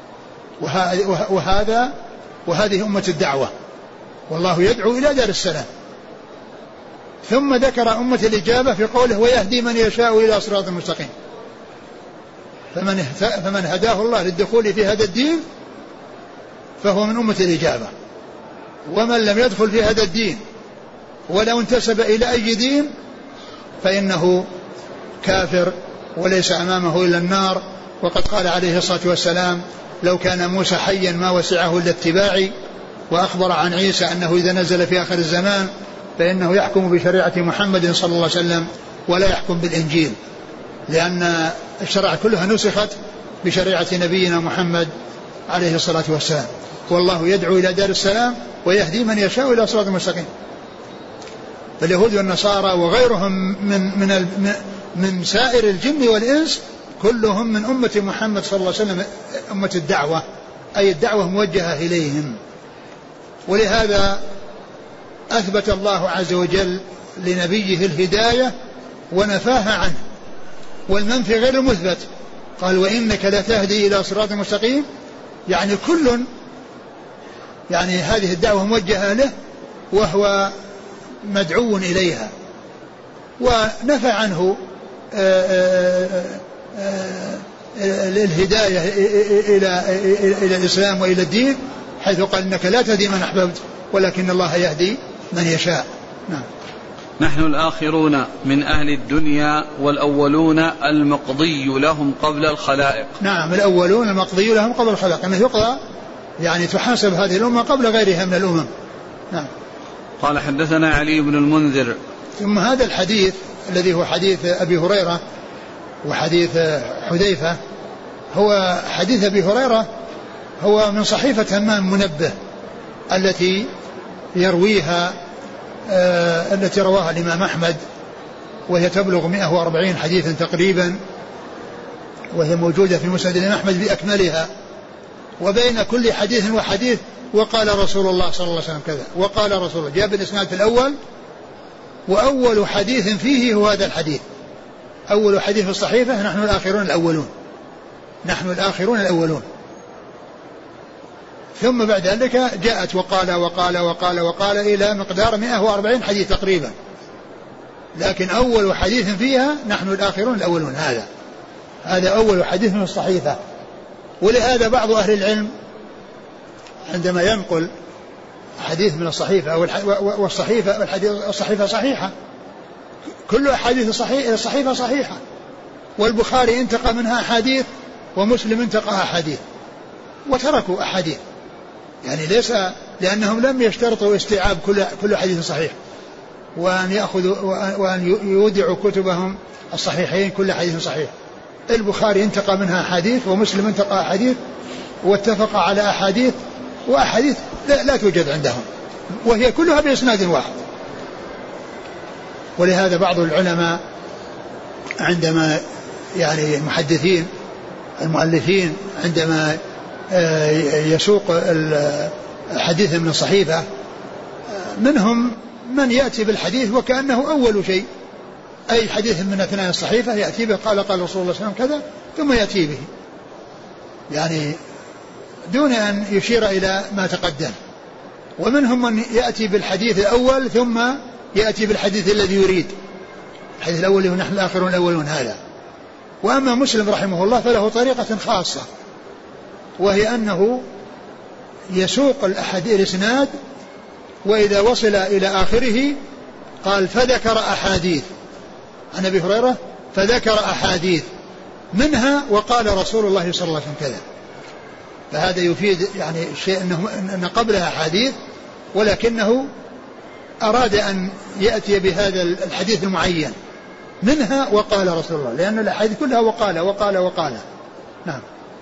Speaker 2: وهذا وهذه أمة الدعوة، والله يدعو إلى دار السلام. ثم ذكر أمة الإجابة في قوله ويهدي من يشاء إلى صراط مستقيم، فمن, فمن هداه الله للدخول في هذا الدين فهو من أمة الإجابة، ومن لم يدخل في هذا الدين ولو انتسب إلى أي دين فإنه كافر وليس أمامه إلا النار. وقد قال عليه الصلاة والسلام لو كان موسى حيا ما وسعه إلا اتباعي، وأخبر عن عيسى أنه إذا نزل في آخر الزمان فإنه يحكم بشريعة محمد صلى الله عليه وسلم ولا يحكم بالإنجيل، لأن الشرائع كلها نسخت بشريعة نبينا محمد عليه الصلاة والسلام. والله يدعو إلى دار السلام ويهدي من يشاء إلى صراط مستقيم. فاليهود والنصارى وغيرهم من من من سائر الجن والإنس كلهم من أمة محمد صلى الله عليه وسلم، أمة الدعوة، أي الدعوة موجهة إليهم. ولهذا أثبت الله عز وجل لنبيه الهداية ونفاها عنه، والمنفي غير المثبت. قال وإنك لتهدي إلى صراط مستقيم، يعني كل يعني هذه الدعوة موجهة له وهو مدعو إليها، ونفى عنه الهداية إلى إلى الإسلام وإلى الدين، حيث قال إنك لا تهدي من أحببت ولكن الله يهدي من يشاء. نعم.
Speaker 1: نحن الآخرون من أهل الدنيا والأولون المقضي لهم قبل الخلائق.
Speaker 2: نعم، الأولون المقضي لهم قبل الخلائق، أنه يقضى يعني تحاسب هذه الأمة قبل غيرها من الأمم. نعم.
Speaker 1: قال حدثنا علي بن المنذر.
Speaker 2: ثم هذا الحديث الذي هو حديث أبي هريرة وحديث حذيفة، هو حديث أبي هريرة هو من صحيفة همام منبه التي يرويها آه التي رواها الإمام أحمد، وهي تبلغ مئة وأربعين حديثا تقريبا، وهي موجودة في مسند الإمام أحمد بأكملها. وبين كل حديث وحديث وقال رسول الله صلى الله عليه وسلم كذا وقال رسول الله، جاء بالإسناد في الأول، وأول حديث فيه هو هذا الحديث. أول حديث في الصحيفة نحن الآخرون الأولون، نحن الآخرون الأولون. ثم بعد ذلك جاءت وقال وقال وقال وقال إلى مقدار مئة وأربعين حديث تقريبا، لكن أول حديث فيها نحن الآخرون الأولون. هذا هذا أول حديث من الصحيفة. ولهذا بعض أهل العلم عندما ينقل حديث من الصحيفة والصحيفة والحديث الصحيفة صحيحة، كل أحاديث الصحيفة صحيحة، والبخاري انتقى منها أحاديث ومسلم انتقى أحاديث وتركوا أحاديث، يعني ليس لأنهم لم يشترطوا استيعاب كل كل حديث صحيح، وأن يأخذوا وأن يودعوا كتبهم الصحيحين كل حديث صحيح. البخاري انتقى منها أحاديث ومسلم انتقى أحاديث واتفق على أحاديث وأحاديث لا, لا توجد عندهم، وهي كلها بإسناد واحد. ولهذا بعض العلماء عندما يعني المحدثين المؤلفين عندما يسوق الحديث من الصحيفة، منهم من يأتي بالحديث وكأنه أول شيء، أي حديث من أثناء الصحيفة يأتي به قال قال رسول الله صلى الله عليه وسلم كذا ثم يأتي به، يعني دون أن يشير إلى ما تقدم. ومنهم من يأتي بالحديث الأول ثم يأتي بالحديث الذي يريد، الحديث الأول ونحن الآخرون الأولون هذا. وأما مسلم رحمه الله فله طريقة خاصة، وهي أنه يسوق الأحاديث الإسناد، وإذا وصل إلى آخره قال فذكر أحاديث عن أبي هريرة، فذكر أحاديث منها وقال رسول الله صلى الله عليه وسلم كذا. فهذا يفيد يعني الشيء أنه أن قبلها حديث، ولكنه أراد أن يأتي بهذا الحديث المعين منها وقال رسول الله، لأن الأحاديث كلها وقال وقال وقال. نعم.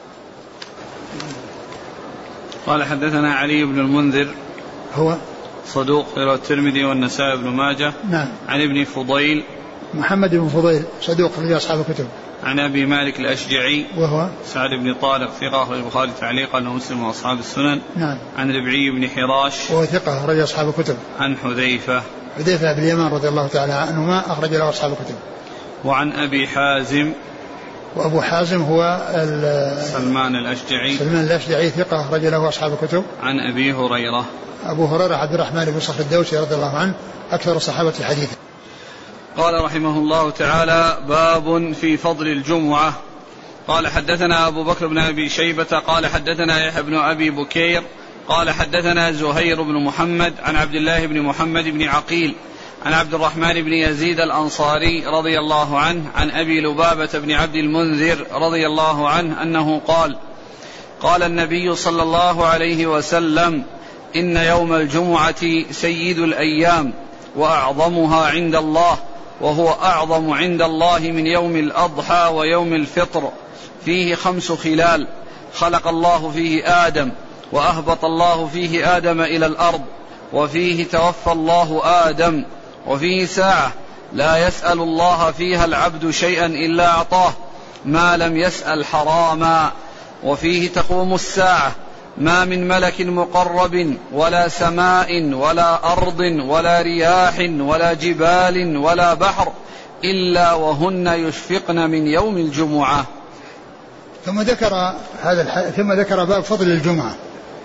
Speaker 1: قال حدثنا علي بن المنذر
Speaker 2: هو
Speaker 1: صدوق رواه الترمذي والنسائي بن ماجه.
Speaker 2: نعم.
Speaker 1: عن ابن فضيل
Speaker 2: محمد بن فضيل صدوق في أصحاب الكتب.
Speaker 1: عن أبي مالك الأشجعي
Speaker 2: وهو
Speaker 1: سعد بن طارق ثقة أخرج البخاري تعليقا ومسلم وأصحاب السنن.
Speaker 2: نعم.
Speaker 1: عن ربعي بن حراش
Speaker 2: وهو ثقة أخرج أصحاب الكتب.
Speaker 1: عن حذيفة
Speaker 2: حذيفة بن اليمان رضي الله تعالى عنهما أخرج له أصحاب الكتب.
Speaker 1: وعن أبي حازم
Speaker 2: وأبو حازم هو
Speaker 1: سلمان الأشجعي
Speaker 2: سلمان الأشجعي ثقة أخرج له أصحاب الكتب.
Speaker 1: عن أبي هريرة
Speaker 2: أبو هريرة عبد الرحمن بن صخر الدوسي رضي الله عنه أكثر الصحابة حديثا.
Speaker 1: قال رحمه الله تعالى باب في فضل الجمعة. قال حدثنا أبو بكر بن أبي شيبة قال حدثنا يحيى بن أبي بكير قال حدثنا زهير بن محمد عن عبد الله بن محمد بن عقيل عن عبد الرحمن بن يزيد الأنصاري رضي الله عنه عن أبي لبابة بن عبد المنذر رضي الله عنه أنه قال قال النبي صلى الله عليه وسلم إن يوم الجمعة سيد الأيام وأعظمها عند الله وهو أعظم عند الله من يوم الأضحى ويوم الفطر، فيه خمس خلال: خلق الله فيه آدم، وأهبط الله فيه آدم إلى الأرض، وفيه توفى الله آدم، وفيه ساعة لا يسأل الله فيها العبد شيئا إلا أعطاه ما لم يسأل حراما، وفيه تقوم الساعة، ما من ملك مقرب ولا سماء ولا أرض ولا رياح ولا جبال ولا بحر إلا وهن يشفقن من يوم الجمعة.
Speaker 2: ثم ذكر هذا الح... ثم ذكر باب فضل الجمعة.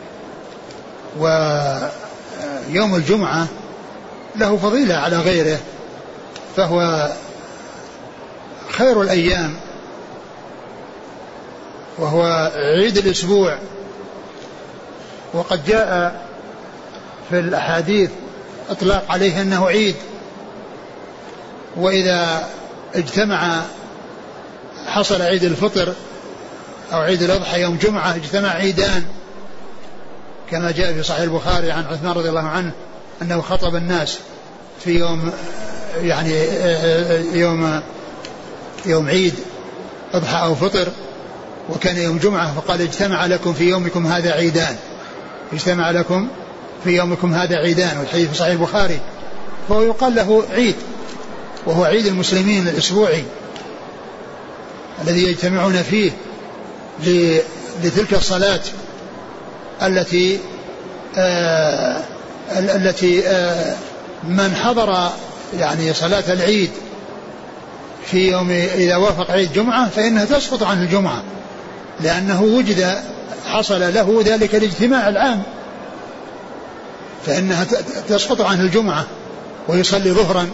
Speaker 2: ويوم الجمعة له فضيلة على غيره، فهو خير الأيام، وهو عيد الأسبوع، وقد جاء في الأحاديث إطلاق عليه أنه عيد. وإذا اجتمع حصل عيد الفطر أو عيد الأضحى يوم جمعة اجتمع عيدان، كما جاء في صحيح البخاري عن عثمان رضي الله عنه أنه خطب الناس في يوم يعني يوم يوم عيد أضحى أو فطر، وكان يوم جمعة، فقال اجتمع لكم في يومكم هذا عيدان، اجتمع لكم في يومكم هذا عيدان، والحديث في صحيح البخاري. فهو يقال له عيد، وهو عيد المسلمين الأسبوعي الذي يجتمعون فيه لتلك الصلاة التي آه التي آه من حضر يعني صلاة العيد في يوم إذا وافق عيد جمعة فإنها تسقط عن الجمعة، لأنه وجد حصل له ذلك الاجتماع العام، فإنها تسقط عنه الجمعة ويصلي ظهرا.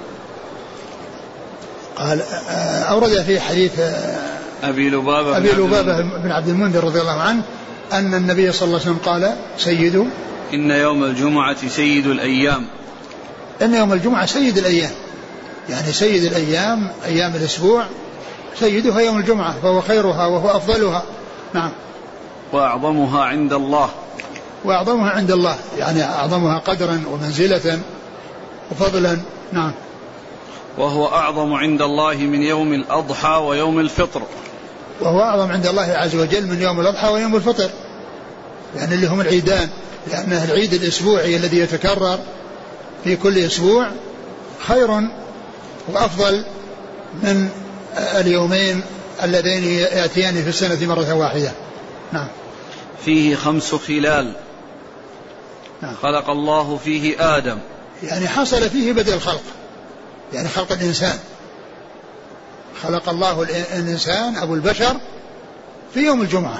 Speaker 2: قال أورد في حديث
Speaker 1: أبي لبابة,
Speaker 2: أبي لبابة بن عبد المنذر رضي الله عنه أن النبي صلى الله عليه وسلم قال سيد
Speaker 1: إن يوم الجمعة سيد الأيام،
Speaker 2: إن يوم الجمعة سيد الأيام، يعني سيد الأيام أيام الأسبوع سيدها يوم الجمعة، فهو خيرها وهو أفضلها. نعم.
Speaker 1: وأعظمها عند الله،
Speaker 2: وأعظمها عند الله يعني أعظمها قدرا ومنزلة وفضلا. نعم.
Speaker 1: وهو أعظم عند الله من يوم الأضحى ويوم الفطر،
Speaker 2: وهو أعظم عند الله عز وجل من يوم الأضحى ويوم الفطر، يعني اللي هم العيدان، لأنه العيد الأسبوعي الذي يتكرر في كل أسبوع خير وأفضل من اليومين اللذين يأتيان في السنة مرة واحدة. نعم.
Speaker 1: فيه خمس خلال. نعم. خلق الله فيه آدم،
Speaker 2: يعني حصل فيه بدء الخلق، يعني خلق الإنسان، خلق الله الإنسان أبو البشر في يوم الجمعة،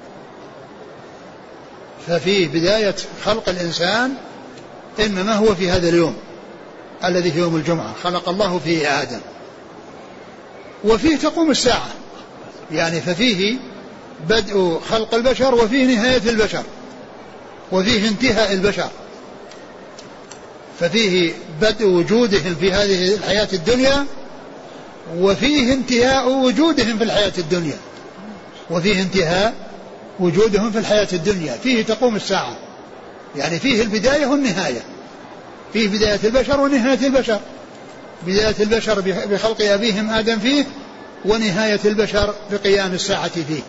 Speaker 2: ففيه بداية خلق الإنسان إنما هو في هذا اليوم الذي في يوم الجمعة خلق الله فيه آدم، وفيه تقوم الساعة، يعني ففيه بدء خلق البشر وفيه نهاية البشر وفيه انتهاء البشر، ففيه بدء وجودهم في هذه الحياة الدنيا وفيه انتهاء وجودهم في الحياة الدنيا وفيه انتهاء وجودهم في الحياة الدنيا. فيه تقوم الساعة، يعني فيه البداية والنهاية، فيه بداية البشر ونهاية البشر، بداية البشر بخلق أبيهم آدم فيه، ونهاية البشر بقيام الساعة فيه.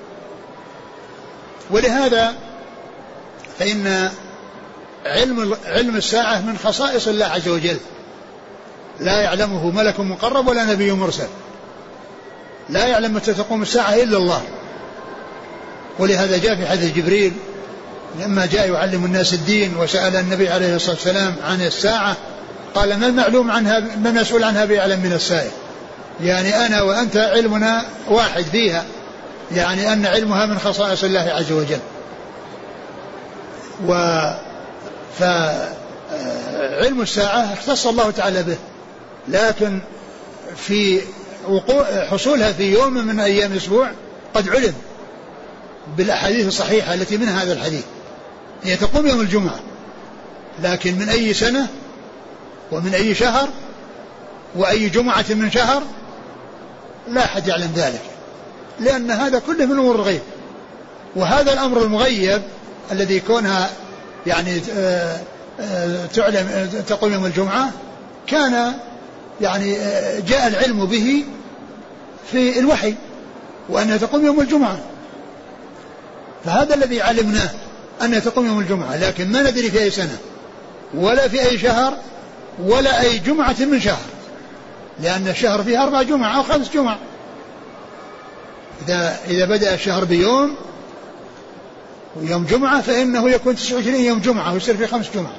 Speaker 2: ولهذا فإن علم علم الساعة من خصائص الله عز وجل، لا يعلمه ملك مقرب ولا نبي مرسل، لا يعلم متى تقوم الساعة إلا الله. ولهذا جاء في حديث جبريل لما جاء يعلم الناس الدين وسأل النبي عليه الصلاة والسلام عن الساعة قال ما المعلوم عنها ما المسؤول عنها بأعلم من السائل، يعني أنا وأنت علمنا واحد فيها، يعني أن علمها من خصائص الله عز وجل. و فعلم الساعة اختص الله تعالى به، لكن في وقوع حصولها في يوم من أيام الأسبوع قد علم بالأحاديث الصحيحة التي من هذا الحديث. هي تقوم يوم الجمعة، لكن من أي سنة ومن أي شهر وأي جمعة من شهر لا أحد يعلم ذلك، لأن هذا كله من أمور الغيب. وهذا الأمر المغيب الذي كونها يعني تعلم تقوم يوم الجمعة كان يعني جاء العلم به في الوحي وأنها تقوم يوم الجمعة، فهذا الذي علمناه أنها تقوم يوم الجمعة، لكن ما ندري في أي سنة ولا في أي شهر ولا أي جمعة من شهر، لأن الشهر فيه أربع جمعة أو خمس جمعة. إذا, إذا بدأ الشهر بيوم ويوم جمعة فإنه يكون تسعة وعشرين يوم جمعة ويصير في خمس جمعة،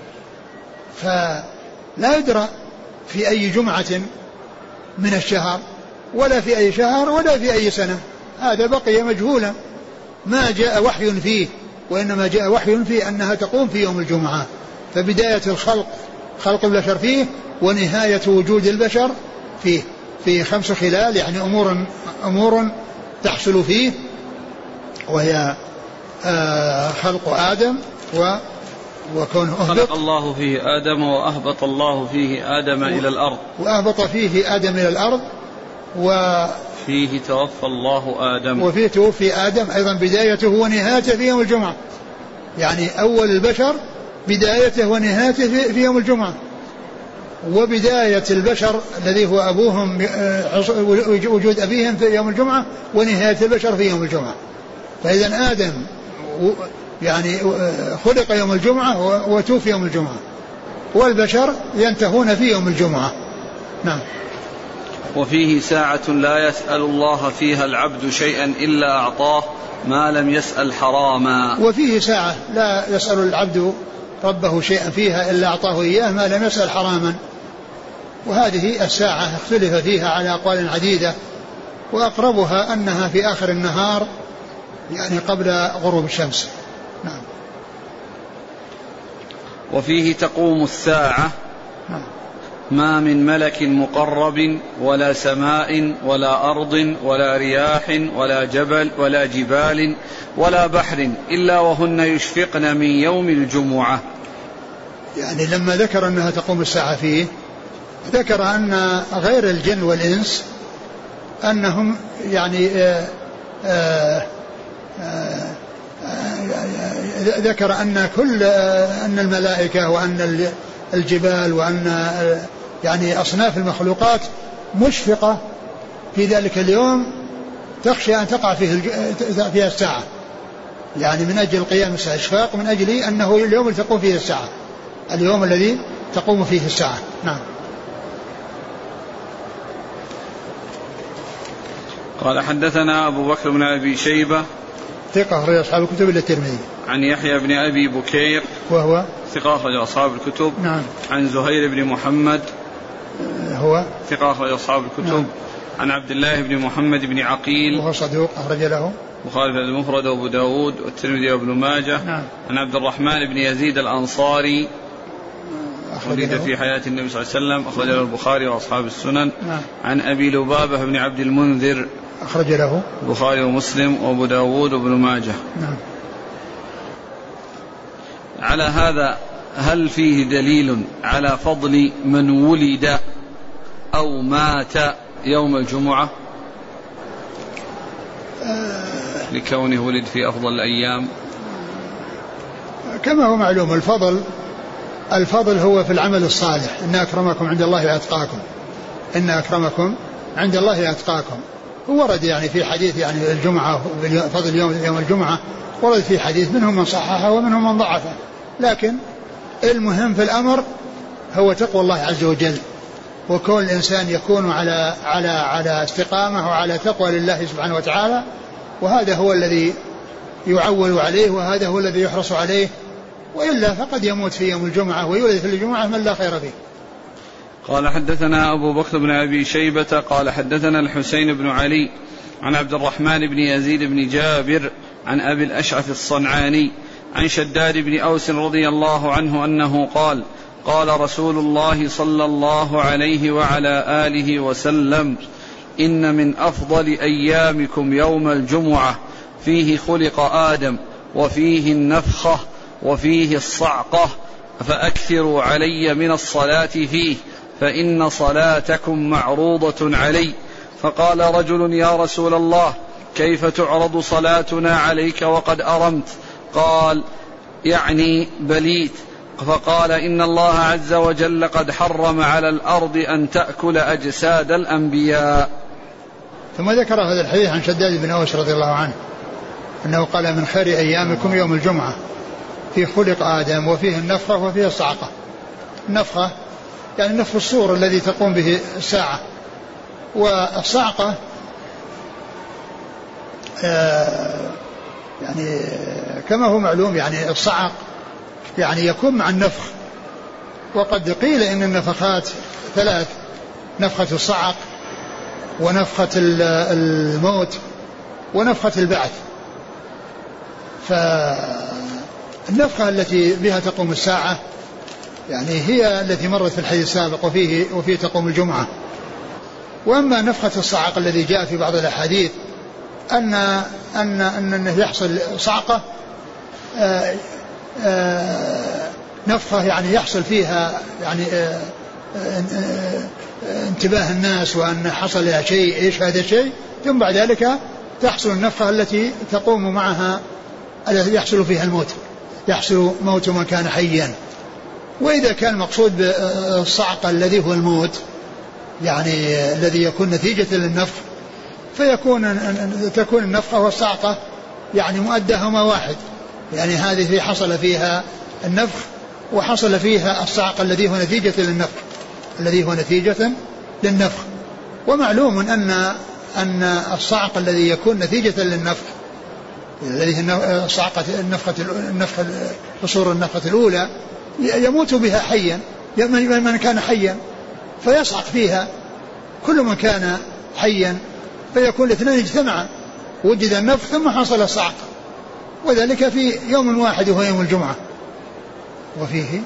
Speaker 2: فلا يدرى في أي جمعة من الشهر ولا في أي شهر ولا في أي سنة، هذا بقي مجهولا ما جاء وحي فيه، وإنما جاء وحي فيه أنها تقوم في يوم الجمعة. فبداية الخلق خلق البشر فيه، ونهاية وجود البشر فيه، في خمس خلال، يعني أمور أمور تحصل فيه، وهي آه خلق آدم و وكونه
Speaker 1: خلق الله فيه آدم وأهبط الله فيه آدم إلى الأرض
Speaker 2: وأهبط فيه آدم إلى الأرض
Speaker 1: وفيه توفى الله آدم
Speaker 2: وفيه توفي آدم أيضا، بدايته ونهايته في يوم الجمعة، يعني أول البشر بدايته ونهايته في يوم الجمعة، وبداية البشر الذي هو أبوهم وجود أبيهم في يوم الجمعة، ونهاية البشر في يوم الجمعة. فإذا آدم يعني خلق يوم الجمعة وتوفي يوم الجمعة، والبشر ينتهون في يوم الجمعة. نعم.
Speaker 1: وفيه ساعة لا يسأل الله فيها العبد شيئا إلا أعطاه ما لم يسأل حراما.
Speaker 2: وفيه ساعة لا يسأل العبد ربه شيئا فيها إلا أعطاه إياه ما لم يسأل حراما، وهذه الساعة اختلف فيها على أقوال عديدة، وأقربها أنها في آخر النهار، يعني قبل غروب الشمس. نعم.
Speaker 1: وفيه تقوم الساعة
Speaker 2: نعم.
Speaker 1: ما من ملك مقرب ولا سماء ولا أرض ولا رياح ولا جبل ولا جبال ولا بحر إلا وهن يشفقن من يوم الجمعة.
Speaker 2: يعني لما ذكر أنها تقوم الساعة فيه، ذكر أن غير الجن والإنس أنهم يعني آآ آآ آآ ذكر أن كل أن الملائكة وأن الجبال وأن يعني أصناف المخلوقات مشفقة في ذلك اليوم، تخشى أن تقع فيه فيها الساعة، يعني من أجل قيام الساعة، إشفاق من أجل أنه اليوم الذي تقوم فيه الساعة، اليوم الذي تقوم فيه الساعة. نعم.
Speaker 1: قال حدثنا أبو بكر بن أبي شيبة
Speaker 2: ثقة أخرج أصحاب الكتب إلا الترمذي.
Speaker 1: عن يحيى بن أبي بكير
Speaker 2: وهو
Speaker 1: ثقة أخرج أصحاب الكتب.
Speaker 2: نعم.
Speaker 1: عن زهير بن محمد
Speaker 2: هو
Speaker 1: ثقة أخرج أصحاب الكتب. نعم. عن عبد الله بن محمد بن عقيل
Speaker 2: وهو صدوق أخرج له
Speaker 1: البخاري في المفرد وأبو داود والترمذي وابن ماجه.
Speaker 2: نعم.
Speaker 1: عن عبد الرحمن بن يزيد الأنصاري ولد في حياة النبي صلى الله عليه وسلم، أخرج له البخاري وأصحاب السنن.
Speaker 2: نعم.
Speaker 1: عن أبي لبابة بن عبد المنذر
Speaker 2: أخرج له
Speaker 1: البخاري ومسلم وأبو داود وابن ماجه.
Speaker 2: نعم.
Speaker 1: على هذا هل فيه دليل على فضل من ولد أو مات يوم الجمعة
Speaker 2: آه
Speaker 1: لكونه ولد في أفضل الأيام؟
Speaker 2: كما هو معلوم الفضل الفضل هو في العمل الصالح، إن أكرمكم عند الله أتقاكم، إن أكرمكم عند الله أتقاكم. ورد يعني في حديث يعني الجمعة فضل يوم يوم الجمعة، ورد في حديث منهم من صححه ومنهم من ضعفه، لكن المهم في الأمر هو تقوى الله عز وجل، وكل الإنسان يكون على على على استقامة وعلى تقوى لله سبحانه وتعالى، وهذا هو الذي يعول عليه، وهذا هو الذي يحرص عليه، وإلا فقد يموت في يوم الجمعة ويولد في الجمعة من لا خير فيه.
Speaker 1: قال حدثنا أبو بكر بن أبي شيبة قال حدثنا الحسين بن علي عن عبد الرحمن بن يزيد بن جابر عن أبي الأشعث الصنعاني عن شداد بن أوس رضي الله عنه أنه قال قال رسول الله صلى الله عليه وعلى آله وسلم إن من أفضل أيامكم يوم الجمعة فيه خلق آدم وفيه النفخة وفيه الصعقة فأكثروا علي من الصلاة فيه فإن صلاتكم معروضة علي. فقال رجل يا رسول الله كيف تعرض صلاتنا عليك وقد أرمت؟ قال يعني بليت. فقال إن الله عز وجل قد حرم على الأرض أن تأكل أجساد الأنبياء.
Speaker 2: ثم ذكر هذا الحديث عن شداد بن أوس رضي الله عنه أنه قال من خير أيامكم يوم الجمعة في خلق آدم وفيه النفخة وفيه الصعقة. النفخة يعني نفخ الصور الذي تقوم به الساعة، والصعقة آه يعني كما هو معلوم يعني الصعق يعني يكون مع النفخ، وقد قيل إن النفخات ثلاث: نفخة الصعق ونفخة الموت ونفخة البعث. فالنفخة التي بها تقوم الساعة يعني هي التي مرت في الحديث السابق وفيه, وفيه تقوم الجمعة. وأما نفخة الصعق الذي جاء في بعض الأحاديث أن أن أن يحصل صعقة آآ آآ نفخة يعني يحصل فيها يعني آآ آآ انتباه الناس وأن حصل لها شيء، إيش هذا الشيء، ثم بعد ذلك تحصل النفخة التي تقوم معها التي يحصل فيها الموت، يحصل موت من كان حيا. وإذا كان مقصود بالصعق الذي هو الموت يعني الذي يكون نتيجة للنفخ، فيكون تكون النفخة والصعقة يعني مؤداهما واحد، يعني هذه حصل فيها النفخ وحصل فيها الصعق الذي هو نتيجة للنفخ الذي هو نتيجة للنفخ. ومعلوم أن أن الصعق الذي يكون نتيجة للنفخ الذي هي صعقة النفخة النفخة قصور النفخة الأولى يموت بها حيا من كان حيا، فيصعق فيها كل من كان حيا، فيكون الاثنين اجتمعا، وجد النفخ ثم حصل الصعق، وذلك في يوم واحد وهو يوم الجمعة. وفيه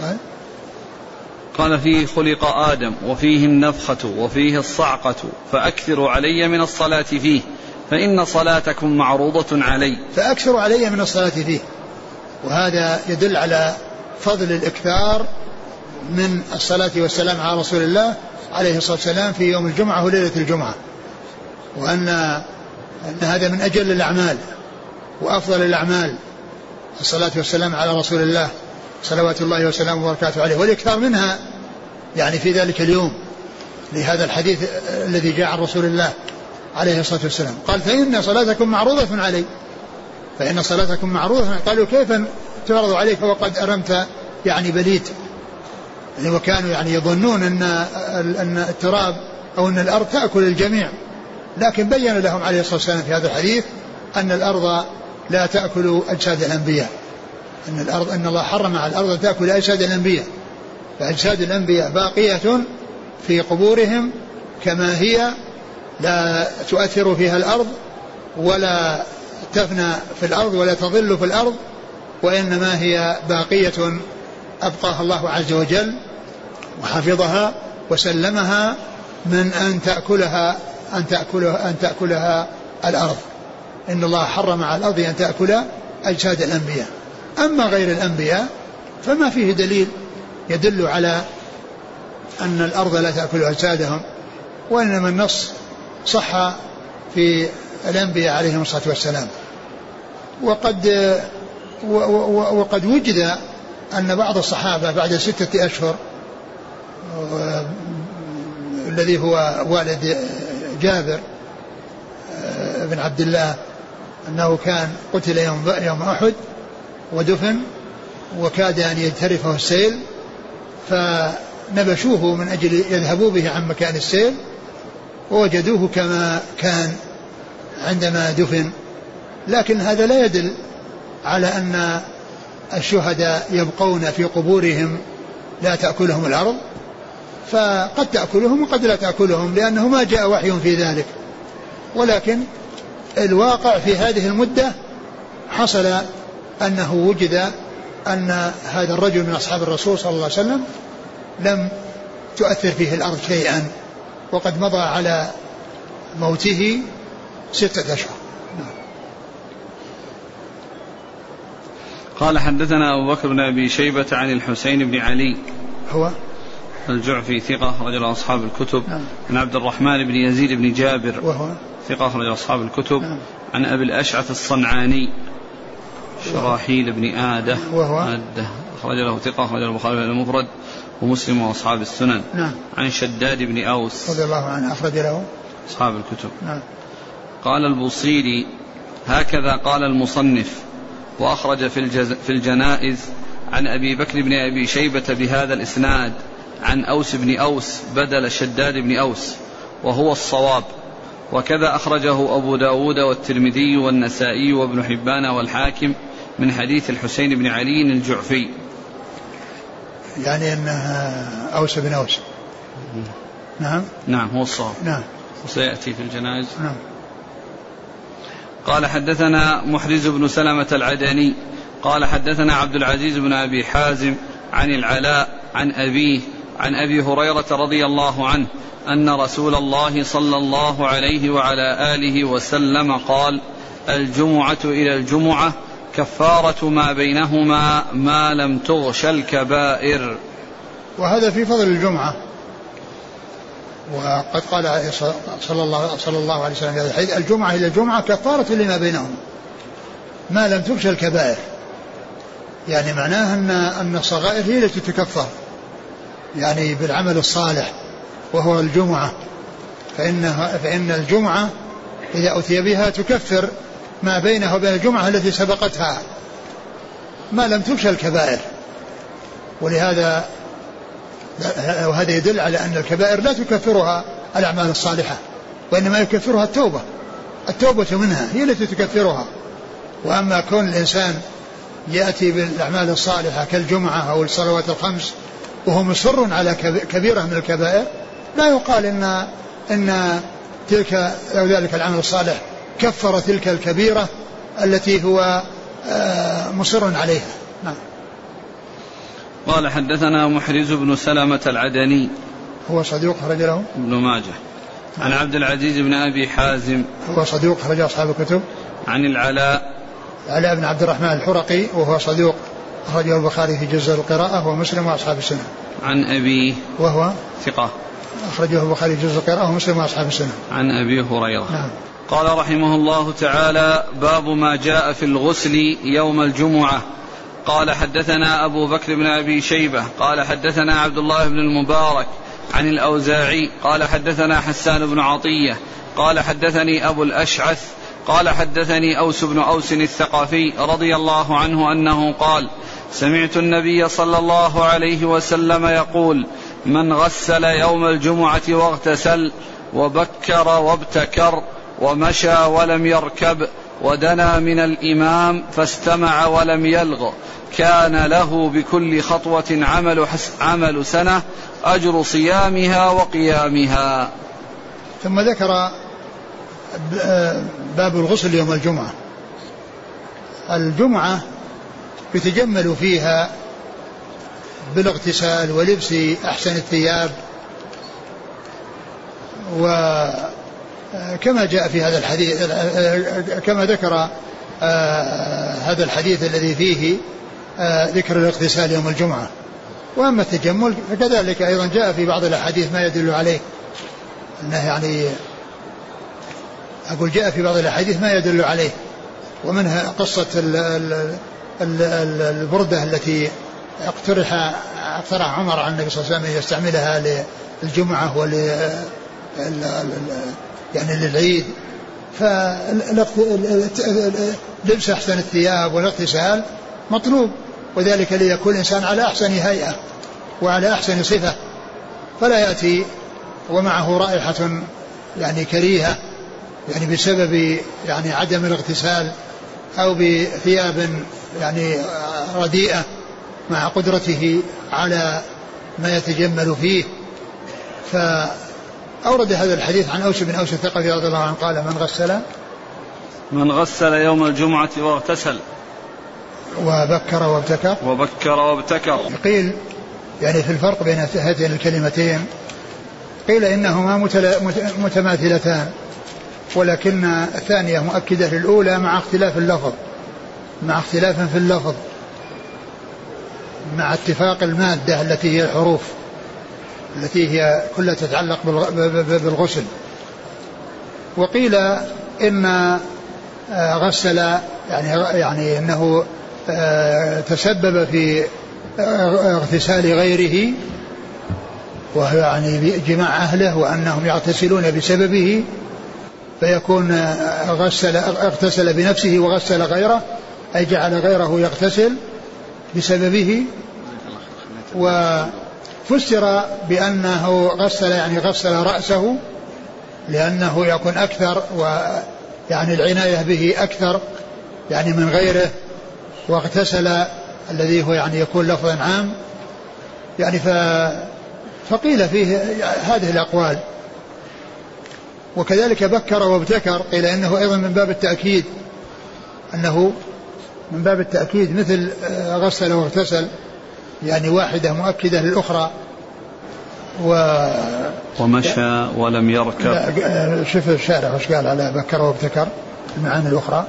Speaker 1: قال فيه خلق آدم وفيه النفخة وفيه الصعقة فأكثروا علي من الصلاة فيه فإن صلاتكم معروضة علي.
Speaker 2: فأكثروا علي من الصلاة فيه، وهذا يدل على فضل الإكثار من الصلاة والسلام على رسول الله عليه الصلاة والسلام في يوم الجمعة وليلة الجمعة، وأن أن هذا من أجل الأعمال وأفضل الأعمال الصلاة والسلام على رسول الله صلوات الله وسلامه وبركاته عليه، والإكثار منها يعني في ذلك اليوم لهذا الحديث الذي جاء عن رسول الله عليه الصلاة والسلام. قال فإن صلاتكم معروضة علي، فإن صلاتكم معروضة. قالوا كيف تعرض عليك وقد أرمت يعني بليت، يعني وكانوا يعني يظنون أن أن التراب أو أن الأرض تأكل الجميع، لكن بين لهم عليه الصلاة والسلام في هذا الحديث أن الأرض لا تأكل أجساد الأنبياء، أن الأرض أن الله حرم على الأرض أن تأكل أجساد الأنبياء، فأجساد الأنبياء باقية في قبورهم كما هي، لا تؤثر فيها الأرض ولا تفنى في الأرض ولا تظل في الأرض، وإنما هي باقية أبقاها الله عز وجل وحفظها وسلمها من أن تأكلها أن تأكلها أن تأكلها الأرض. إن الله حرم على الأرض أن تأكل أجساد الأنبياء. أما غير الأنبياء فما فيه دليل يدل على أن الأرض لا تأكل أجسادهم، وإنما النص صح في الأنبياء عليهم الصلاة والسلام. وقد وقد وجد أن بعض الصحابة بعد ستة أشهر الذي هو والد جابر بن عبد الله أنه كان قتل يوم يوم أحد ودفن وكاد أن يجترفه السيل، فنبشوه من أجل يذهبوا به عن مكان السيل، ووجدوه كما كان عندما دفن. لكن هذا لا يدل على أن الشهداء يبقون في قبورهم لا تأكلهم الأرض، فقد تأكلهم وقد لا تأكلهم لأنه ما جاء وحي في ذلك. ولكن الواقع في هذه المدة حصل أنه وجد أن هذا الرجل من أصحاب الرسول صلى الله عليه وسلم لم تؤثر فيه الأرض شيئا، وقد مضى على موته ستة أشهر.
Speaker 1: قال حدثنا أبو بكر بن أبي شيبة عن الحسين بن علي
Speaker 2: هو
Speaker 1: الجعفي ثقة رجل أصحاب الكتب.
Speaker 2: نعم.
Speaker 1: عن عبد الرحمن بن يزيد بن جابر
Speaker 2: وهو
Speaker 1: ثقة رجل أصحاب الكتب.
Speaker 2: نعم.
Speaker 1: عن أبي الأشعث الصنعاني شراحيل بن آدة
Speaker 2: وهو
Speaker 1: آدة أخرج له ثقة، أخرج له البخاري المفرد ومسلم وأصحاب السنن.
Speaker 2: نعم.
Speaker 1: عن شداد بن أوس
Speaker 2: رضي الله عنه أخرج له
Speaker 1: أصحاب الكتب.
Speaker 2: نعم.
Speaker 1: قال البوصيري: هكذا قال المصنف، وأخرج في, الجز... في الجنائز عن أبي بكر بن أبي شيبة بهذا الإسناد عن أوس بن أوس بدل شداد بن أوس، وهو الصواب. وكذا أخرجه أبو داود والترمذي والنسائي وابن حبان والحاكم من حديث الحسين بن علي الجعفي.
Speaker 2: يعني أنها أوس بن أوس. نعم.
Speaker 1: نعم هو الصواب.
Speaker 2: نعم.
Speaker 1: وسيأتي في الجنائز.
Speaker 2: نعم.
Speaker 1: قال حدثنا محرز بن سلمة العدني قال حدثنا عبد العزيز بن أبي حازم عن العلاء عن أبيه عن أبي هريرة رضي الله عنه أن رسول الله صلى الله عليه وعلى آله وسلم قال: الجمعة إلى الجمعة كفارة ما بينهما ما لم تغش الكبائر.
Speaker 2: وهذا في فضل الجمعة، وقد قال صلى الله, صلى الله عليه وسلم في هذا الحديث: الجمعة إلى الجمعة كفارة لما بينهما ما لم تغش الكبائر. يعني معناه أن أن الصغائر هي التي تكفر يعني بالعمل الصالح وهو الجمعة، فإنها فإن الجمعة إذا أتي بها تكفر ما بينها وبين الجمعة التي سبقتها ما لم تغش الكبائر. ولهذا وهذا يدل على أن الكبائر لا تكفرها الأعمال الصالحة، وإنما يكفرها التوبة التوبة منها هي التي تكفرها. وأما كون الإنسان يأتي بالأعمال الصالحة كالجمعة أو الصلوات الخمس وهو مصر على كبيرة من الكبائر، لا يقال إن إن تلك أو ذلك العمل الصالح كفر تلك الكبيرة التي هو مصر عليها. نعم.
Speaker 1: قال حدثنا محرز بن سلمة العدني
Speaker 2: هو صدوق خرج له
Speaker 1: ابن ماجه. عن عبد العزيز بن أبي حازم
Speaker 2: هو صدوق خرج أصحاب الكتب.
Speaker 1: عن العلاء
Speaker 2: العلاء بن عبد الرحمن الحرقي وهو صدوق أخرجه البخاري في جزء القراءة ومسلم وأصحاب السنة.
Speaker 1: عن أبيه
Speaker 2: وهو
Speaker 1: ثقة
Speaker 2: أخرجه البخاري في جزء القراءة ومسلم وأصحاب السنة.
Speaker 1: عن أبي هريرة.
Speaker 2: نعم.
Speaker 1: قال رحمه الله تعالى: باب ما جاء في الغسل يوم الجمعة. قال حدثنا أبو بكر بن أبي شيبة قال حدثنا عبد الله بن المبارك عن الأوزاعي قال حدثنا حسان بن عطية قال حدثني أبو الأشعث قال حدثني أوس بن أوس الثقفي رضي الله عنه أنه قال: سمعت النبي صلى الله عليه وسلم يقول: من غسل يوم الجمعة واغتسل وبكر وابتكر ومشى ولم يركب ودنا من الإمام فاستمع ولم يلغ كان له بكل خطوة عمل, عمل سنة أجر صيامها وقيامها.
Speaker 2: ثم ذكر باب الغسل يوم الجمعة. الجمعة يتجمل فيها بالاغتسال ولبس أحسن الثياب، وكما جاء في هذا الحديث كما ذكر هذا الحديث الذي فيه ذكر الاغتسال يوم الجمعة. وأما التجمل فكذلك أيضا جاء في بعض الأحاديث ما يدل عليه أنه يعني أقول جاء في بعض الأحاديث ما يدل عليه، ومنها قصة البردة التي اقترح اقترح عمر على النبي صلى الله عليه وسلم يستعملها للجمعة ول يعني للعيد. فلبس أحسن الثياب والاغتسال مطلوب، وذلك ليكون الإنسان على أحسن هيئة وعلى أحسن صفة، فلا يأتي ومعه رائحة يعني كريهة يعني بسبب يعني عدم الاغتسال أو بثياب يعني رديئة مع قدرته على ما يتجمل فيه. فأورد هذا الحديث عن أوس بن أوس الثقفي رضي الله عنه قال: من غسل
Speaker 1: من غسل يوم الجمعة واغتسل
Speaker 2: وبكر وابتكر
Speaker 1: وبكر وابتكر.
Speaker 2: قيل يعني في الفرق بين هاتين الكلمتين، قيل إنهما متماثلتان، ولكن الثانية مؤكدة للأولى مع اختلاف اللفظ مع اختلاف في اللفظ مع اتفاق المادة التي هي الحروف التي هي كلها تتعلق بالغسل. وقيل إن غسل يعني يعني أنه تسبب في اغتسال غيره وهو يعني جماع أهله وأنهم يغتسلون بسببه، فيكون غسل اغتسل بنفسه وغسل غيره، أي جعل غيره يغتسل بسببه. وفسر بأنه غسل يعني غسل رأسه لأنه يكون أكثر ويعني العناية به أكثر يعني من غيره، واغتسل الذي هو يعني يكون لفظا عام يعني. فقيل فيه هذه الأقوال. وكذلك بكر وابتكر قيل إنه أيضا من باب التأكيد، أنه من باب التأكيد مثل غسل واغتسل يعني واحدة مؤكدة للأخرى. و
Speaker 1: ومشى ولم يركب.
Speaker 2: شوف الشارع وش قال على بكر وابتكر المعاني الأخرى.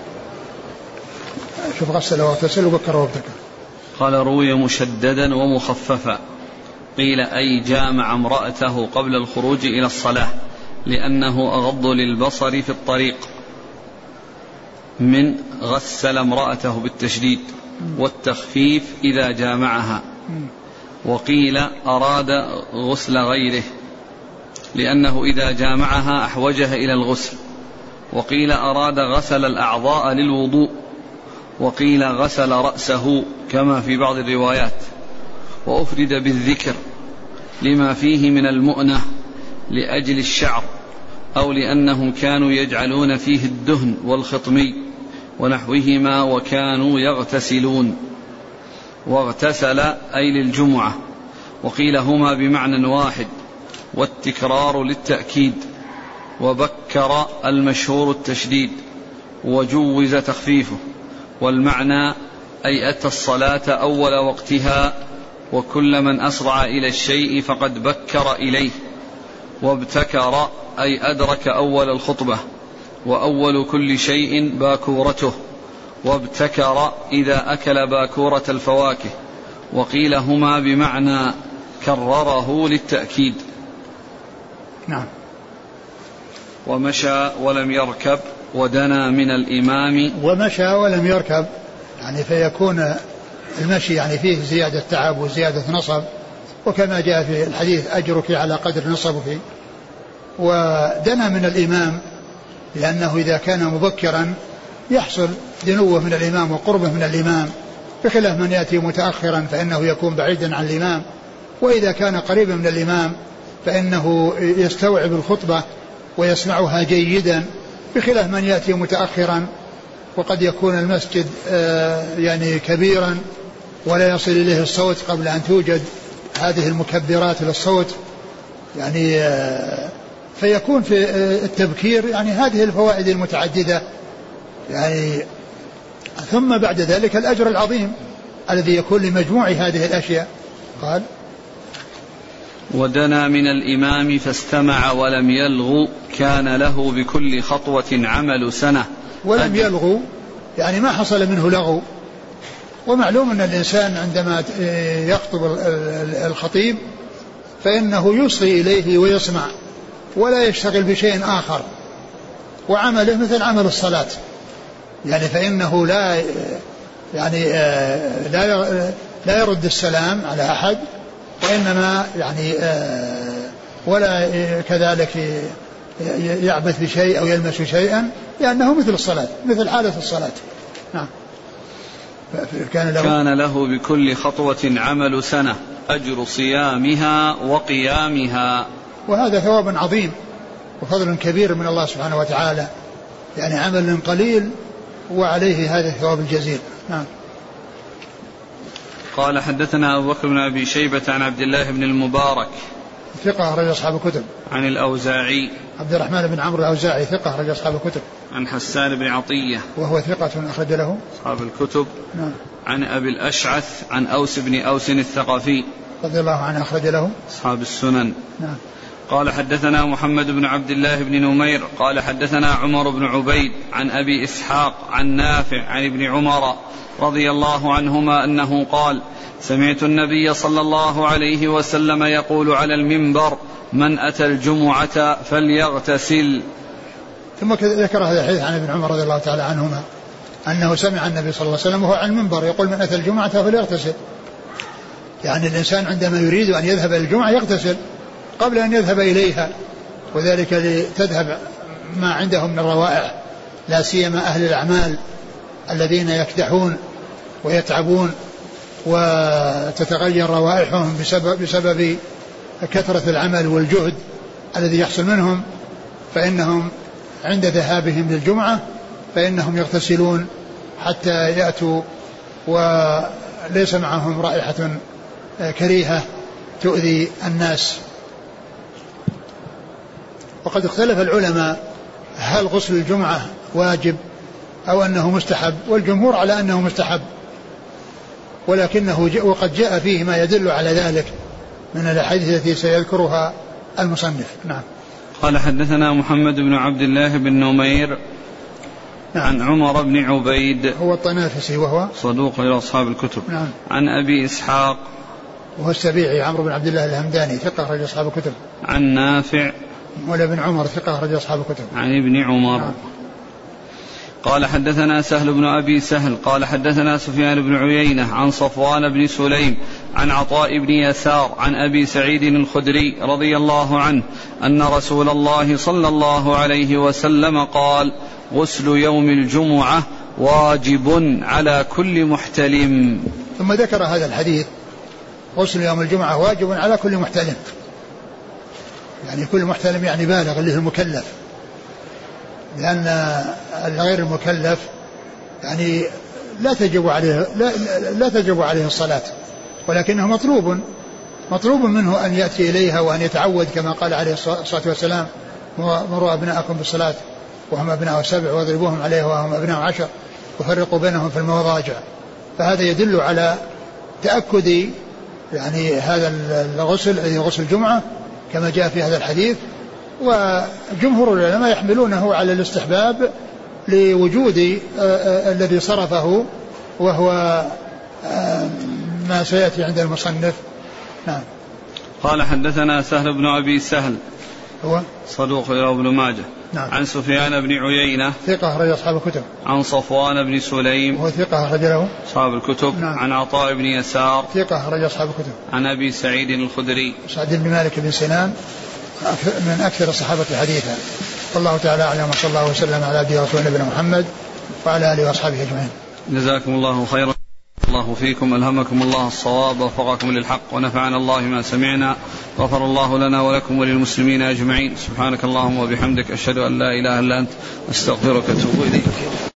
Speaker 2: شوف غسل واغتسل وبكر وابتكر.
Speaker 1: قال روي مشددا ومخففا، قيل أي جامع امرأته قبل الخروج إلى الصلاة لأنه أغض للبصر في الطريق، من غسل امرأته بالتشديد والتخفيف إذا جامعها. وقيل أراد غسل غيره لأنه إذا جامعها أحوجها إلى الغسل. وقيل أراد غسل الأعضاء للوضوء. وقيل غسل رأسه كما في بعض الروايات. وأفرد بالذكر لما فيه من المؤنة لأجل الشعر، أو لأنهم كانوا يجعلون فيه الدهن والخطمي ونحوهما وكانوا يغتسلون. واغتسل أي للجمعة. وقيل هما بمعنى واحد والتكرار للتأكيد. وبكر المشهور التشديد وجوز تخفيفه، والمعنى أي أتى الصلاة أول وقتها، وكل من أسرع إلى الشيء فقد بكر إليه. وابتكر أي أدرك أول الخطبة، وأول كل شيء باكورته. وابتكر إذا أكل باكورة الفواكه. وقيل هما بمعنى كرره للتأكيد.
Speaker 2: نعم.
Speaker 1: ومشى ولم يركب ودنا من الإمام.
Speaker 2: ومشى ولم يركب يعني فيكون المشي يعني فيه زيادة تعب وزيادة نصب، وكما جاء في الحديث أجرك على قدر نصبك. ودنا من الإمام لأنه إذا كان مبكرا يحصل دنوه من الإمام وقربه من الإمام، بخلاف من يأتي متأخرا فإنه يكون بعيدا عن الإمام. وإذا كان قريبا من الإمام فإنه يستوعب الخطبة ويسمعها جيدا، بخلاف من يأتي متأخرا وقد يكون المسجد يعني كبيرا ولا يصل إليه الصوت قبل أن توجد هذه المكبرات للصوت يعني. فيكون في التبكير يعني هذه الفوائد المتعددة يعني. ثم بعد ذلك الأجر العظيم الذي يكون لمجموع هذه الأشياء. قال
Speaker 1: ودنا من الإمام فاستمع ولم يلغو كان له بكل خطوة عمل سنة.
Speaker 2: ولم يلغو يعني ما حصل منه لغو. ومعلوم أن الإنسان عندما يخطب الخطيب فإنه يصغي إليه ويسمع ولا يشتغل بشيء آخر، وعمله مثل عمل الصلاة يعني. فإنه لا يعني لا لا يرد السلام على أحد، وإنما يعني ولا كذلك يعبث بشيء أو يلمس شيئا، لأنه مثل الصلاة مثل حالة الصلاة. نعم.
Speaker 1: كان له, كان له بكل خطوة عمل سنة أجر صيامها وقيامها.
Speaker 2: وهذا ثواب عظيم وفضل كبير من الله سبحانه وتعالى يعني، عمل قليل وعليه هذا الثواب الجزيل. نعم.
Speaker 1: قال حدثنا أبو بكر بن أبي شيبة عن عبد الله بن المبارك
Speaker 2: ثقة أخرج أصحاب الكتب.
Speaker 1: عن الأوزاعي
Speaker 2: عبد الرحمن بن عمرو الأوزاعي ثقة أخرج أصحاب الكتب.
Speaker 1: عن حسان بن عطية وهو
Speaker 2: ثقة أخرج له
Speaker 1: أصحاب الكتب.
Speaker 2: نعم.
Speaker 1: عن أبي الأشعث عن أوس بن أوس الثقفي
Speaker 2: رضي الله عنه أخرج له
Speaker 1: أصحاب السنن.
Speaker 2: نعم.
Speaker 1: قال حدثنا محمد بن عبد الله بن نمير قال حدثنا عمر بن عبيد عن أبي إسحاق عن نافع عن ابن عمر رضي الله عنهما أنه قال سمعت النبي صلى الله عليه وسلم يقول على المنبر من أتى الجمعة فليغتسل.
Speaker 2: ثم ذكر هذا الحديث عن ابن عمر رضي الله تعالى عنهما أنه سمع النبي صلى الله عليه وسلم وهو على المنبر يقول من أتى الجمعة فليغتسل. يعني الإنسان عندما يريد أن يذهب إلى الجمعة يغتسل قبل أن يذهب إليها، وذلك لتذهب ما عندهم من الروائح، لا سيما أهل الأعمال الذين يكدحون ويتعبون وتتغير روائحهم بسبب, بسبب كثرة العمل والجهد الذي يحصل منهم، فإنهم عند ذهابهم للجمعة فإنهم يغتسلون حتى يأتوا وليس معهم رائحة كريهة تؤذي الناس. وقد اختلف العلماء هل غسل الجمعة واجب أو أنه مستحب، والجمهور على أنه مستحب، ولكنه وقد جاء فيه ما يدل على ذلك من الأحاديث التي سيذكرها المصنف. نعم.
Speaker 1: قال حدثنا محمد بن عبد الله بن نمير نعم. عن عمر بن عبيد
Speaker 2: هو الطنافسي وهو
Speaker 1: صدوق إلى أصحاب الكتب.
Speaker 2: نعم.
Speaker 1: عن أبي إسحاق
Speaker 2: وهو السبيعي عمرو بن عبد الله الهمداني ثقة أخرج أصحاب الكتب.
Speaker 1: عن نافع
Speaker 2: ولا بن عمر ثقة أخرج أصحاب الكتب.
Speaker 1: عن ابن عمر. نعم. قال حدثنا سهل بن أبي سهل قال حدثنا سفيان بن عيينة عن صفوان بن سليم عن عطاء بن يسار عن أبي سعيد الخدري رضي الله عنه أن رسول الله صلى الله عليه وسلم قال غسل يوم الجمعة واجب على كل محتلم.
Speaker 2: ثم ذكر هذا الحديث غسل يوم الجمعة واجب على كل محتلم، يعني كل محتلم يعني بالغ اللي هو المكلف، لأن الغير المكلف يعني لا تجب عليه لا, لا تجب عليه الصلاة، ولكنه مطلوب مطلوب منه أن يأتي إليها وأن يتعود كما قال عليه الصلاة والسلام مروا أبناءكم بالصلاة وهم أبناء سبع واضربوهم عليها وهم أبناء عشر وفرقوا بينهم في المضاجع. فهذا يدل على تأكد يعني هذا الغسل أي غسل الجمعة كما جاء في هذا الحديث. وجمهور العلماء يحملونه على الاستحباب لوجود الذي صرفه وهو ما سيأتي عند المصنف. نعم.
Speaker 1: قال حدثنا سهل بن أبي سهل
Speaker 2: هو
Speaker 1: صدوق إلى ابن ماجه.
Speaker 2: نعم.
Speaker 1: عن سفيان بن عيينة
Speaker 2: ثقة أخرج أصحاب الكتب.
Speaker 1: عن صفوان بن سليم
Speaker 2: وهو ثقة أخرج له
Speaker 1: أصحاب الكتب.
Speaker 2: نعم.
Speaker 1: عن عطاء بن يسار
Speaker 2: ثقة أخرج أصحاب الكتب.
Speaker 1: عن أبي سعيد الخدري
Speaker 2: سعد بن مالك بن سنان من أكثر الصحابة حديثا. والله تعالى أعلم وصلى الله وسلم على عبده ورسوله نبينا محمد وعلى آله وأصحابه أجمعين.
Speaker 1: جزاكم الله خيرا. الله فيكم ألهمكم الله الصواب ووفقكم للحق ونفعنا الله ما سمعنا غفر الله لنا ولكم وللمسلمين أجمعين. سبحانك اللهم وبحمدك أشهد أن لا إله إلا أنت أستغفرك وأتوب إليك.